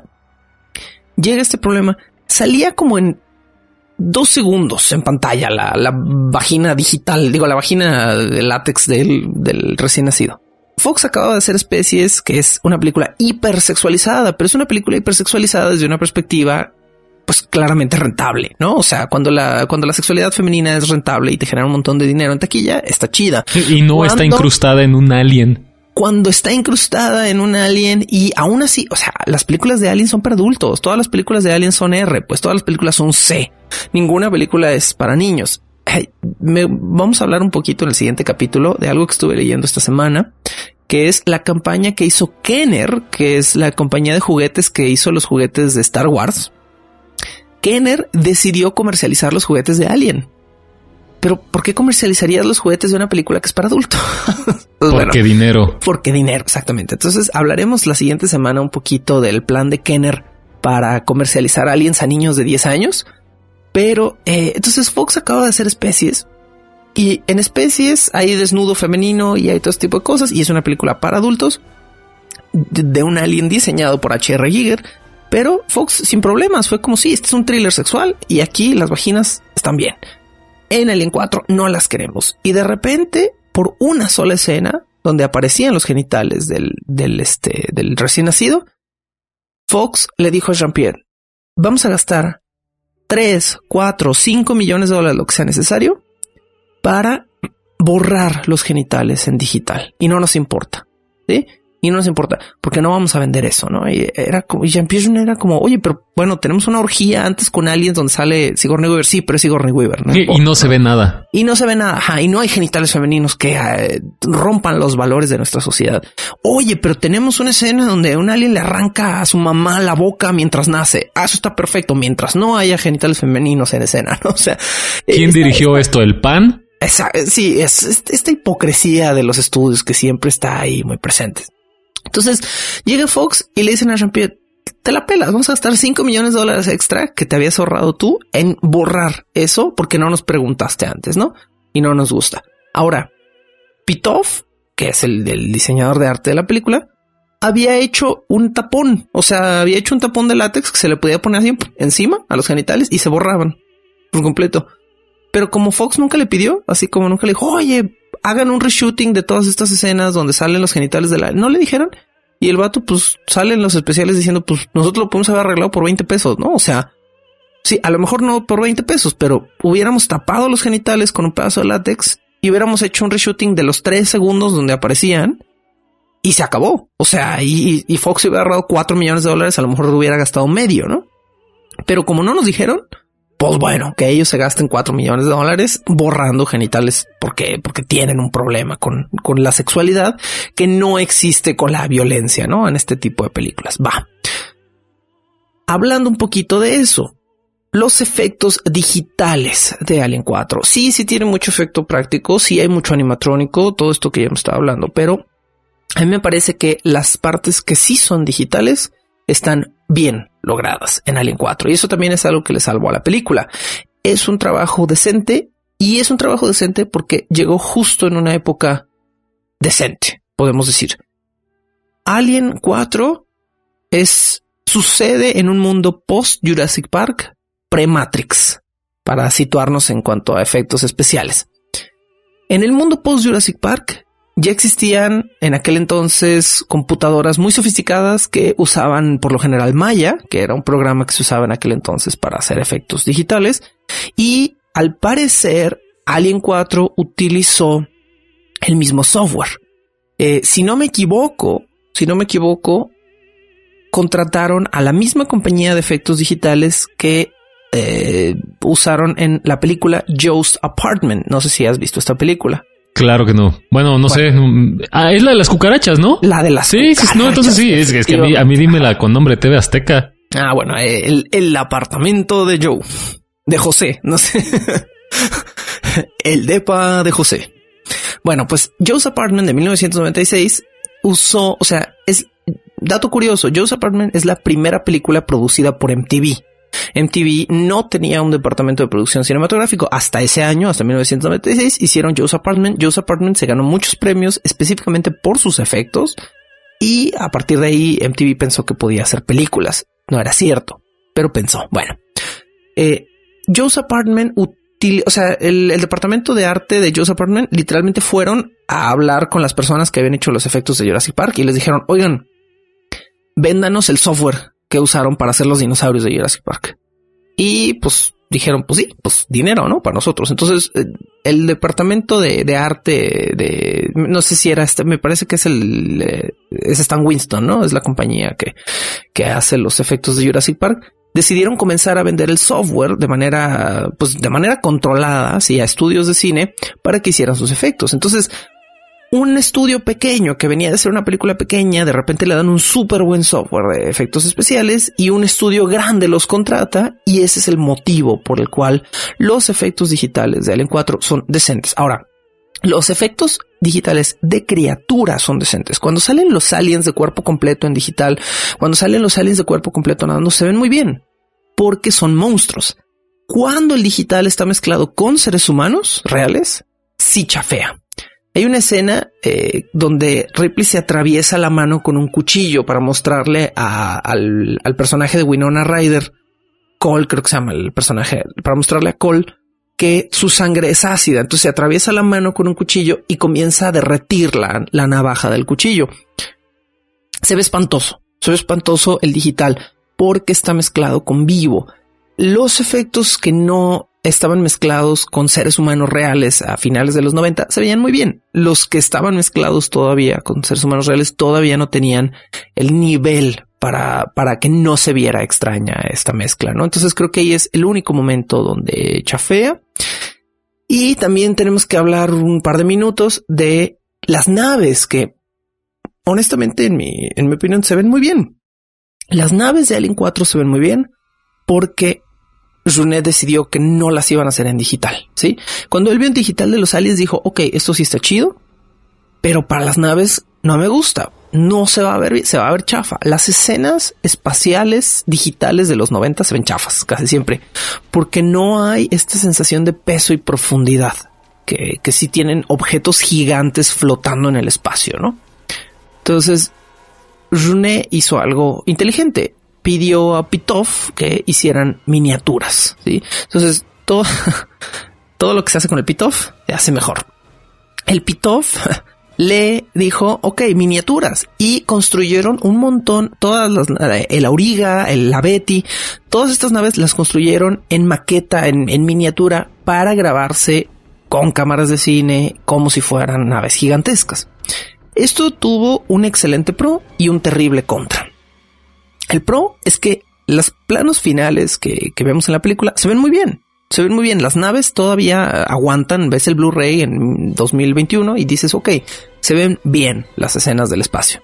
Llega este problema. Salía como en dos segundos en pantalla la, la vagina digital, digo, la vagina de látex del, del recién nacido. Fox acaba de hacer Especies, que es una película hipersexualizada, pero es una película hipersexualizada desde una perspectiva pues claramente rentable, ¿no? O sea, cuando la, cuando la sexualidad femenina es rentable y te genera un montón de dinero en taquilla, está chida. Y no cuando, está incrustada en un alien. Cuando está incrustada en un alien y aún así, o sea, las películas de Alien son para adultos. Todas las películas de Alien son R, pues todas las películas son C. Ninguna película es para niños. Hey, me, vamos a hablar un poquito en el siguiente capítulo de algo que estuve leyendo esta semana, que es la campaña que hizo Kenner, que es la compañía de juguetes que hizo los juguetes de Star Wars. Kenner decidió comercializar los juguetes de Alien. Pero ¿por qué comercializarías los juguetes de una película que es para adulto? Entonces, porque bueno, dinero. Porque dinero, exactamente. Entonces hablaremos la siguiente semana un poquito del plan de Kenner para comercializar aliens a niños de diez años. Pero eh, entonces Fox acaba de hacer Especies. Y en Especies hay desnudo femenino y hay todo este tipo de cosas. Y es una película para adultos de, de un alien diseñado por H R Giger. Pero Fox sin problemas fue como si sí, este es un thriller sexual y aquí las vaginas están bien. En Alien cuatro no las queremos. Y de repente, por una sola escena donde aparecían los genitales del, del, este, del recién nacido, Fox le dijo a Jean-Pierre, vamos a gastar tres, cuatro, cinco millones de dólares, lo que sea necesario, para borrar los genitales en digital. Y no nos importa, ¿sí? Y no nos importa, porque no vamos a vender eso, ¿no? Y era como, y Jean-Pierre era como, oye, pero bueno, tenemos una orgía antes con aliens donde sale Sigourney Weaver. Sí, pero es Sigourney Weaver, ¿no? Y, y no se ve nada. Y no se ve nada. Ajá, y no hay genitales femeninos que eh, rompan los valores de nuestra sociedad. Oye, pero tenemos una escena donde un alien le arranca a su mamá la boca mientras nace. Ah, eso está perfecto, mientras no haya genitales femeninos en escena, ¿no? O sea, ¿quién esta, dirigió esta, esto? ¿El Pan? Esa, sí, es, es esta hipocresía de los estudios que siempre está ahí muy presente. Entonces llega Fox y le dicen a Jean-Pierre, te la pelas, vamos a gastar cinco millones de dólares extra que te habías ahorrado tú en borrar eso porque no nos preguntaste antes, ¿no? Y no nos gusta. Ahora, Pitof, que es el del diseñador de arte de la película, había hecho un tapón, o sea, había hecho un tapón de látex que se le podía poner así encima a los genitales y se borraban por completo. Pero como Fox nunca le pidió, así como nunca le dijo, oye, hagan un reshooting de todas estas escenas donde salen los genitales de la... No le dijeron. Y el vato, pues, sale en los especiales diciendo, pues, nosotros lo podemos haber arreglado por veinte pesos, ¿no? O sea, sí, a lo mejor no por veinte pesos, pero hubiéramos tapado los genitales con un pedazo de látex y hubiéramos hecho un reshooting de los tres segundos donde aparecían y se acabó. O sea, y, y Fox hubiera ahorrado cuatro millones de dólares, a lo mejor hubiera gastado medio, ¿no? Pero como no nos dijeron... Pues bueno, que ellos se gasten cuatro millones de dólares borrando genitales porque, porque tienen un problema con, con la sexualidad que no existe con la violencia, ¿no? En este tipo de películas. Va. Hablando un poquito de eso, los efectos digitales de Alien cuatro. Sí, sí tiene mucho efecto práctico, sí hay mucho animatrónico, todo esto que ya me estaba hablando, pero a mí me parece que las partes que sí son digitales están bien logradas en Alien cuatro. Y eso también es algo que le salvó a la película. Es un trabajo decente y es un trabajo decente porque llegó justo en una época decente, podemos decir. Alien cuatro es, sucede en un mundo post Jurassic Park, pre-Matrix, para situarnos en cuanto a efectos especiales. En el mundo post Jurassic Park, ya existían en aquel entonces computadoras muy sofisticadas que usaban por lo general Maya, que era un programa que se usaba en aquel entonces para hacer efectos digitales. Y al parecer Alien cuatro utilizó el mismo software. Eh, si no me equivoco, si no me equivoco, contrataron a la misma compañía de efectos digitales que eh, usaron en la película Joe's Apartment. No sé si has visto esta película. Claro que no. Bueno, no bueno. sé. Ah, es la de las cucarachas, ¿no? La de las sí, cucarachas. Sí, no, entonces sí. Es, es que a mí, a mí dímela con nombre T V Azteca. Ah, bueno, el, el apartamento de Joe. De José, no sé. El depa de José. Bueno, pues Joe's Apartment de mil novecientos noventa y seis usó, o sea, es dato curioso. Joe's Apartment es la primera película producida por M T V. M T V no tenía un departamento de producción cinematográfico hasta ese año, hasta mil novecientos noventa y seis. Hicieron Joe's Apartment. Joe's Apartment se ganó muchos premios específicamente por sus efectos. Y a partir de ahí M T V pensó que podía hacer películas. No era cierto, pero pensó. Bueno, eh, Joe's Apartment util- o sea, el, el departamento de arte de Joe's Apartment literalmente fueron a hablar con las personas que habían hecho los efectos de Jurassic Park y les dijeron, oigan, véndanos el software que usaron para hacer los dinosaurios de Jurassic Park. Y pues dijeron, pues sí, pues dinero, ¿no? Para nosotros. Entonces, el departamento de, de arte de, no sé si era este, me parece que es el, es Stan Winston, ¿no? Es la compañía que, que hace los efectos de Jurassic Park. Decidieron comenzar a vender el software de manera, pues de manera controlada, sí, a estudios de cine para que hicieran sus efectos. Entonces, un estudio pequeño que venía de ser una película pequeña, de repente le dan un súper buen software de efectos especiales y un estudio grande los contrata y ese es el motivo por el cual los efectos digitales de Alien cuatro son decentes. Ahora, los efectos digitales de criaturas son decentes. Cuando salen los aliens de cuerpo completo en digital, cuando salen los aliens de cuerpo completo nadando, se ven muy bien porque son monstruos. Cuando el digital está mezclado con seres humanos reales, sí chafea. Hay una escena eh, donde Ripley se atraviesa la mano con un cuchillo para mostrarle a, al, al personaje de Winona Ryder, Cole, creo que se llama el personaje, para mostrarle a Cole que su sangre es ácida. Entonces se atraviesa la mano con un cuchillo y comienza a derretir la, la navaja del cuchillo. Se ve espantoso, se ve espantoso el digital porque está mezclado con vivo. Los efectos que no estaban mezclados con seres humanos reales a finales de los noventa se veían muy bien. Los que estaban mezclados todavía con seres humanos reales todavía no tenían el nivel para, para que no se viera extraña esta mezcla, ¿no? Entonces creo que ahí es el único momento donde chafea. Y también tenemos que hablar un par de minutos de las naves que honestamente en mi, en mi opinión se ven muy bien. Las naves de Alien cuatro se ven muy bien porque Rounet decidió que no las iban a hacer en digital, ¿sí? Cuando él vio en digital de los aliens dijo, ok, esto sí está chido, pero para las naves no me gusta. No se va a ver, se va a ver chafa. Las escenas espaciales digitales de los noventa se ven chafas casi siempre porque no hay esta sensación de peso y profundidad que, que sí tienen objetos gigantes flotando en el espacio, ¿no? Entonces, Rounet hizo algo inteligente. Pidió a Pitof que hicieran miniaturas, ¿sí? Entonces, todo, todo lo que se hace con el Pitof se hace mejor. El Pitof le dijo, ok, miniaturas, y construyeron un montón, todas las, el Auriga, el, la Betty, todas estas naves las construyeron en maqueta, en, en miniatura, para grabarse con cámaras de cine como si fueran naves gigantescas. Esto tuvo un excelente pro y un terrible contra. El pro es que los planos finales que, que vemos en la película se ven muy bien. Se ven muy bien. Las naves todavía aguantan. Ves el Blu-ray en dos mil veintiuno y dices, ok, se ven bien las escenas del espacio.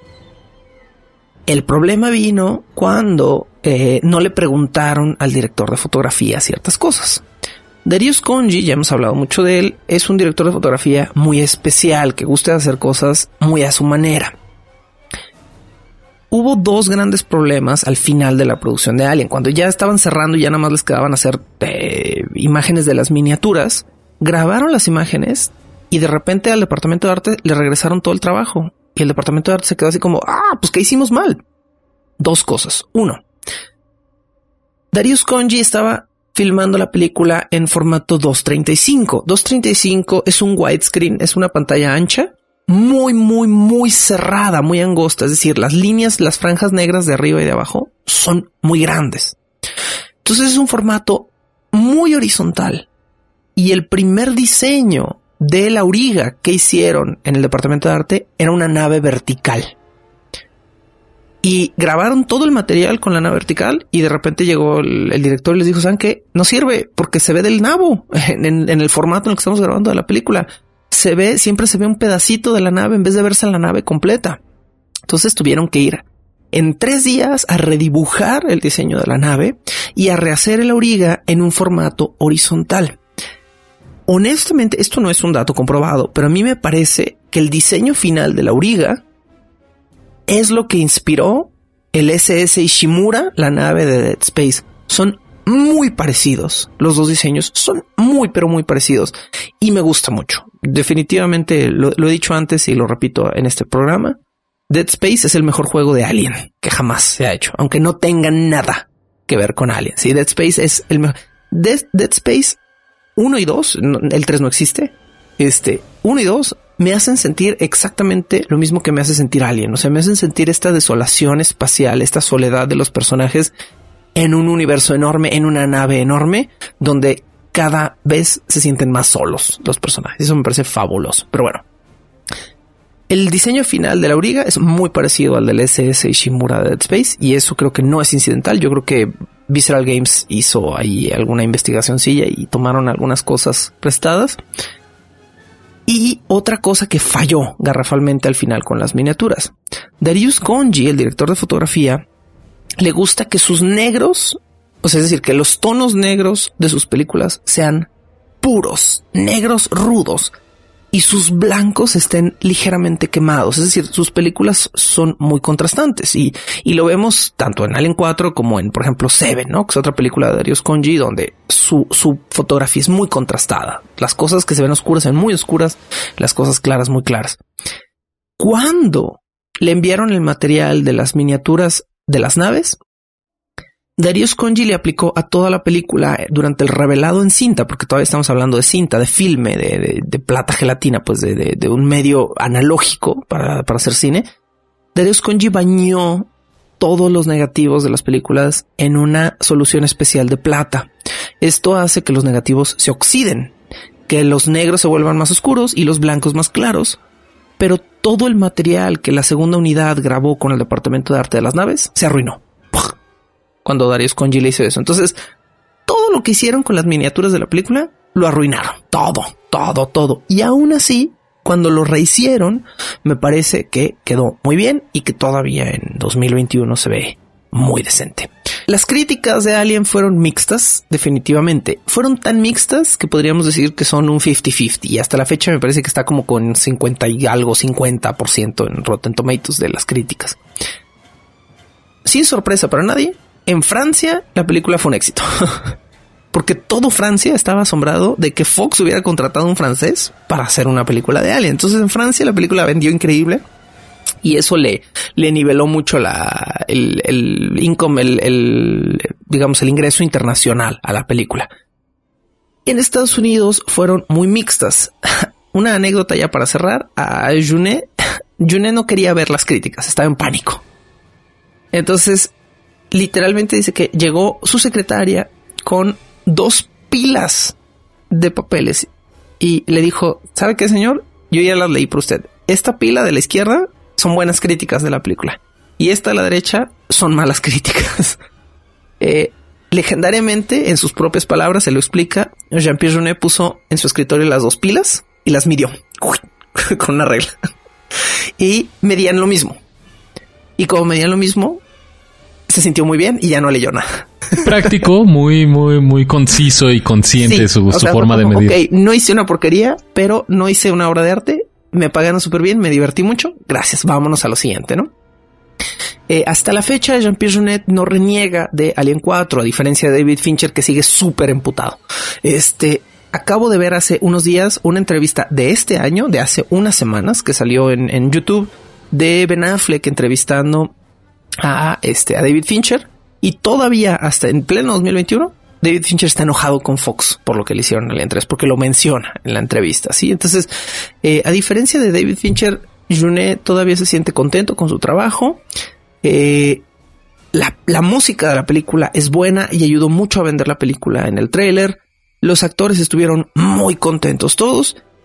El problema vino cuando eh, no le preguntaron al director de fotografía ciertas cosas. Darius Khondji, ya hemos hablado mucho de él, es un director de fotografía muy especial que gusta hacer cosas muy a su manera. Hubo dos grandes problemas al final de la producción de Alien. Cuando ya estaban cerrando y ya nada más les quedaban hacer eh, imágenes de las miniaturas, grabaron las imágenes y de repente al departamento de arte le regresaron todo el trabajo. Y el departamento de arte se quedó así como, ah, pues ¿qué hicimos mal? Dos cosas. Uno, Darius Khondji estaba filmando la película en formato dos treinta y cinco. dos treinta y cinco es un widescreen, es una pantalla ancha, muy, muy, muy cerrada, muy angosta. Es decir, las líneas, las franjas negras de arriba y de abajo son muy grandes. Entonces es un formato muy horizontal. Y el primer diseño de la Auriga que hicieron en el departamento de arte era una nave vertical. Y grabaron todo el material con la nave vertical y de repente llegó el, el director y les dijo, ¿saben qué? No sirve porque se ve del nabo en, en, en el formato en el que estamos grabando de la película. Se ve, siempre se ve un pedacito de la nave en vez de verse la nave completa. Entonces tuvieron que ir en tres días a redibujar el diseño de la nave y a rehacer el auriga en un formato horizontal. Honestamente, esto no es un dato comprobado, pero a mí me parece que el diseño final de la auriga es lo que inspiró el S S Ishimura, la nave de Dead Space. Son muy parecidos. Los dos diseños son muy, pero muy parecidos. Y me gusta mucho. Definitivamente lo, lo he dicho antes y lo repito en este programa. Dead Space es el mejor juego de Alien que jamás se ha hecho, aunque no tenga nada que ver con Alien. Sí, Dead Space es el mejor. Dead, Dead Space uno y dos, no, el tres no existe. Este uno y dos me hacen sentir exactamente lo mismo que me hace sentir Alien. O sea, me hacen sentir esta desolación espacial, esta soledad de los personajes en un universo enorme, en una nave enorme, donde cada vez se sienten más solos los personajes. Eso me parece fabuloso. Pero bueno, el diseño final de la auriga es muy parecido al del S S Ishimura de Dead Space y eso creo que no es incidental. Yo creo que Visceral Games hizo ahí alguna investigacioncilla y tomaron algunas cosas prestadas. Y otra cosa que falló garrafalmente al final con las miniaturas. Darius Khondji, el director de fotografía, le gusta que sus negros, o sea, es decir, que los tonos negros de sus películas sean puros, negros rudos, y sus blancos estén ligeramente quemados. Es decir, sus películas son muy contrastantes y, y lo vemos tanto en Alien cuatro como en, por ejemplo, Seven, ¿no? Que es otra película de Darius Khondji donde su, su fotografía es muy contrastada. Las cosas que se ven oscuras se ven muy oscuras, las cosas claras muy claras. Cuando le enviaron el material de las miniaturas de las naves, Darius Khondji le aplicó a toda la película durante el revelado en cinta, porque todavía estamos hablando de cinta, de filme, de, de, de plata gelatina, pues de, de, de un medio analógico para, para hacer cine. Darius Khondji bañó todos los negativos de las películas en una solución especial de plata. Esto hace que los negativos se oxiden, que los negros se vuelvan más oscuros y los blancos más claros, pero todo el material que la segunda unidad grabó con el departamento de arte de las naves se arruinó cuando Darius Khondji le hizo eso. Entonces, todo lo que hicieron con las miniaturas de la película lo arruinaron. Todo, todo, todo. Y aún así, cuando lo rehicieron, me parece que quedó muy bien y que todavía en dos mil veintiuno se ve muy decente. Las críticas de Alien fueron mixtas, definitivamente. Fueron tan mixtas que podríamos decir que son un cincuenta cincuenta. Y hasta la fecha me parece que está como con cincuenta y algo, cincuenta por ciento en Rotten Tomatoes de las críticas. Sin sorpresa para nadie, en Francia la película fue un éxito. Porque todo Francia estaba asombrado de que Fox hubiera contratado a un francés para hacer una película de Alien. Entonces en Francia la película vendió increíble y eso le, le niveló mucho la, el, el income, el, el, digamos, el ingreso internacional a la película. En Estados Unidos fueron muy mixtas. Una anécdota ya para cerrar. A Junet, Junet no quería ver las críticas, estaba en pánico. Entonces, literalmente dice que llegó su secretaria con dos pilas de papeles y le dijo, ¿sabe qué, señor? Yo ya las leí por usted. Esta pila de la izquierda son buenas críticas de la película y esta de la derecha son malas críticas. eh, legendariamente, en sus propias palabras, se lo explica. Jean-Pierre Jeunet puso en su escritorio las dos pilas y las midió con una regla y medían lo mismo. Y como medían lo mismo, se sintió muy bien y ya no leyó nada. Práctico, muy, muy, muy conciso y consciente sí, su, su sea, forma de medir. Ok, no hice una porquería, pero no hice una obra de arte. Me pagaron súper bien, me divertí mucho. Gracias, vámonos a lo siguiente, ¿no? Eh, hasta la fecha, Jean-Pierre Jeunet no reniega de Alien cuatro, a diferencia de David Fincher, que sigue súper emputado. Este... Acabo de ver hace unos días una entrevista de este año, de hace unas semanas, que salió en, en YouTube, de Ben Affleck entrevistando a, este, a David Fincher. Y todavía hasta en pleno dos mil veintiuno, David Fincher está enojado con Fox por lo que le hicieron en Alien tres, porque lo menciona en la entrevista. ¿Sí? Entonces, eh, a diferencia de David Fincher, Jeunet todavía se siente contento con su trabajo. Eh, la, la música de la película es buena y ayudó mucho a vender la película en el tráiler. Los actores estuvieron muy contentos todos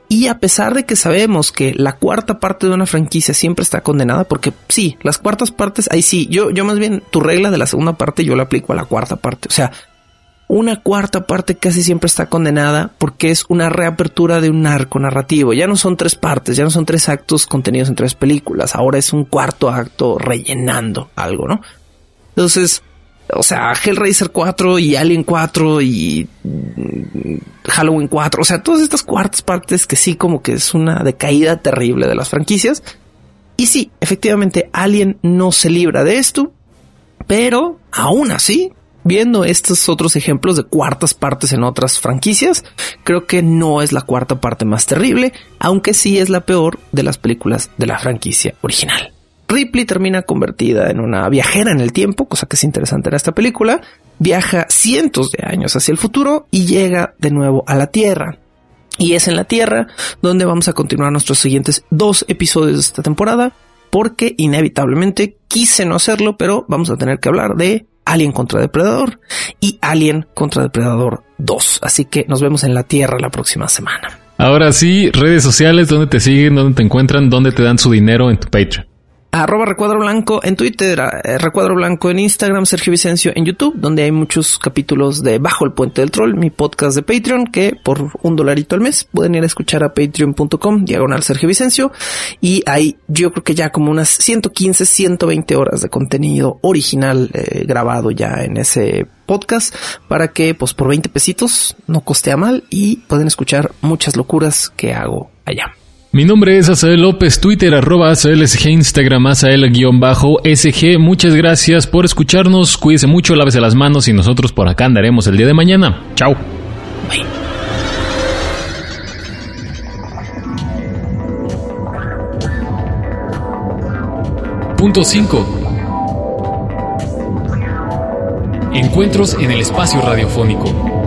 Y a pesar de que sabemos que la cuarta parte de una franquicia siempre está condenada, porque sí, las cuartas partes, ahí sí, yo, yo más bien tu regla de la segunda parte yo la aplico a la cuarta parte. O sea, una cuarta parte casi siempre está condenada porque es una reapertura de un arco narrativo. Ya no son tres partes, ya no son tres actos contenidos en tres películas. Ahora es un cuarto acto rellenando algo, ¿no? Entonces, o sea, Hellraiser cuatro y Alien cuatro y Halloween cuatro, o sea, todas estas cuartas partes que sí como que es una decaída terrible de las franquicias. Y sí, efectivamente, Alien no se libra de esto, pero aún así, viendo estos otros ejemplos de cuartas partes en otras franquicias, creo que no es la cuarta parte más terrible, aunque sí es la peor de las películas de la franquicia original. Ripley termina convertida en una viajera en el tiempo, cosa que es interesante en esta película. Viaja cientos de años hacia el futuro y llega de nuevo a la Tierra. Y es en la Tierra donde vamos a continuar nuestros siguientes dos episodios de esta temporada, porque inevitablemente quise no hacerlo, pero vamos a tener que hablar de Alien contra Depredador y Alien contra Depredador dos. Así que nos vemos en la Tierra la próxima semana. Ahora sí, redes sociales, ¿dónde te siguen? ¿Dónde te encuentran? ¿Dónde te dan su dinero en tu Patreon? Arroba Recuadro Blanco en Twitter, Recuadro Blanco en Instagram, Sergio Vicencio en YouTube, donde hay muchos capítulos de Bajo el Puente del Troll, mi podcast de Patreon, que por un dolarito al mes pueden ir a escuchar a patreon punto com, diagonal Sergio Vicencio, y hay yo creo que ya como unas ciento quince, ciento veinte horas de contenido original eh, grabado ya en ese podcast, para que pues por veinte pesitos no costea mal y pueden escuchar muchas locuras que hago allá. Mi nombre es Azael López, Twitter, arroba AzaelSG, Instagram, Azael-S G. Muchas gracias por escucharnos, cuídese mucho, lávese las manos y nosotros por acá andaremos el día de mañana. Chao. Bye. Punto cinco. Encuentros en el espacio radiofónico.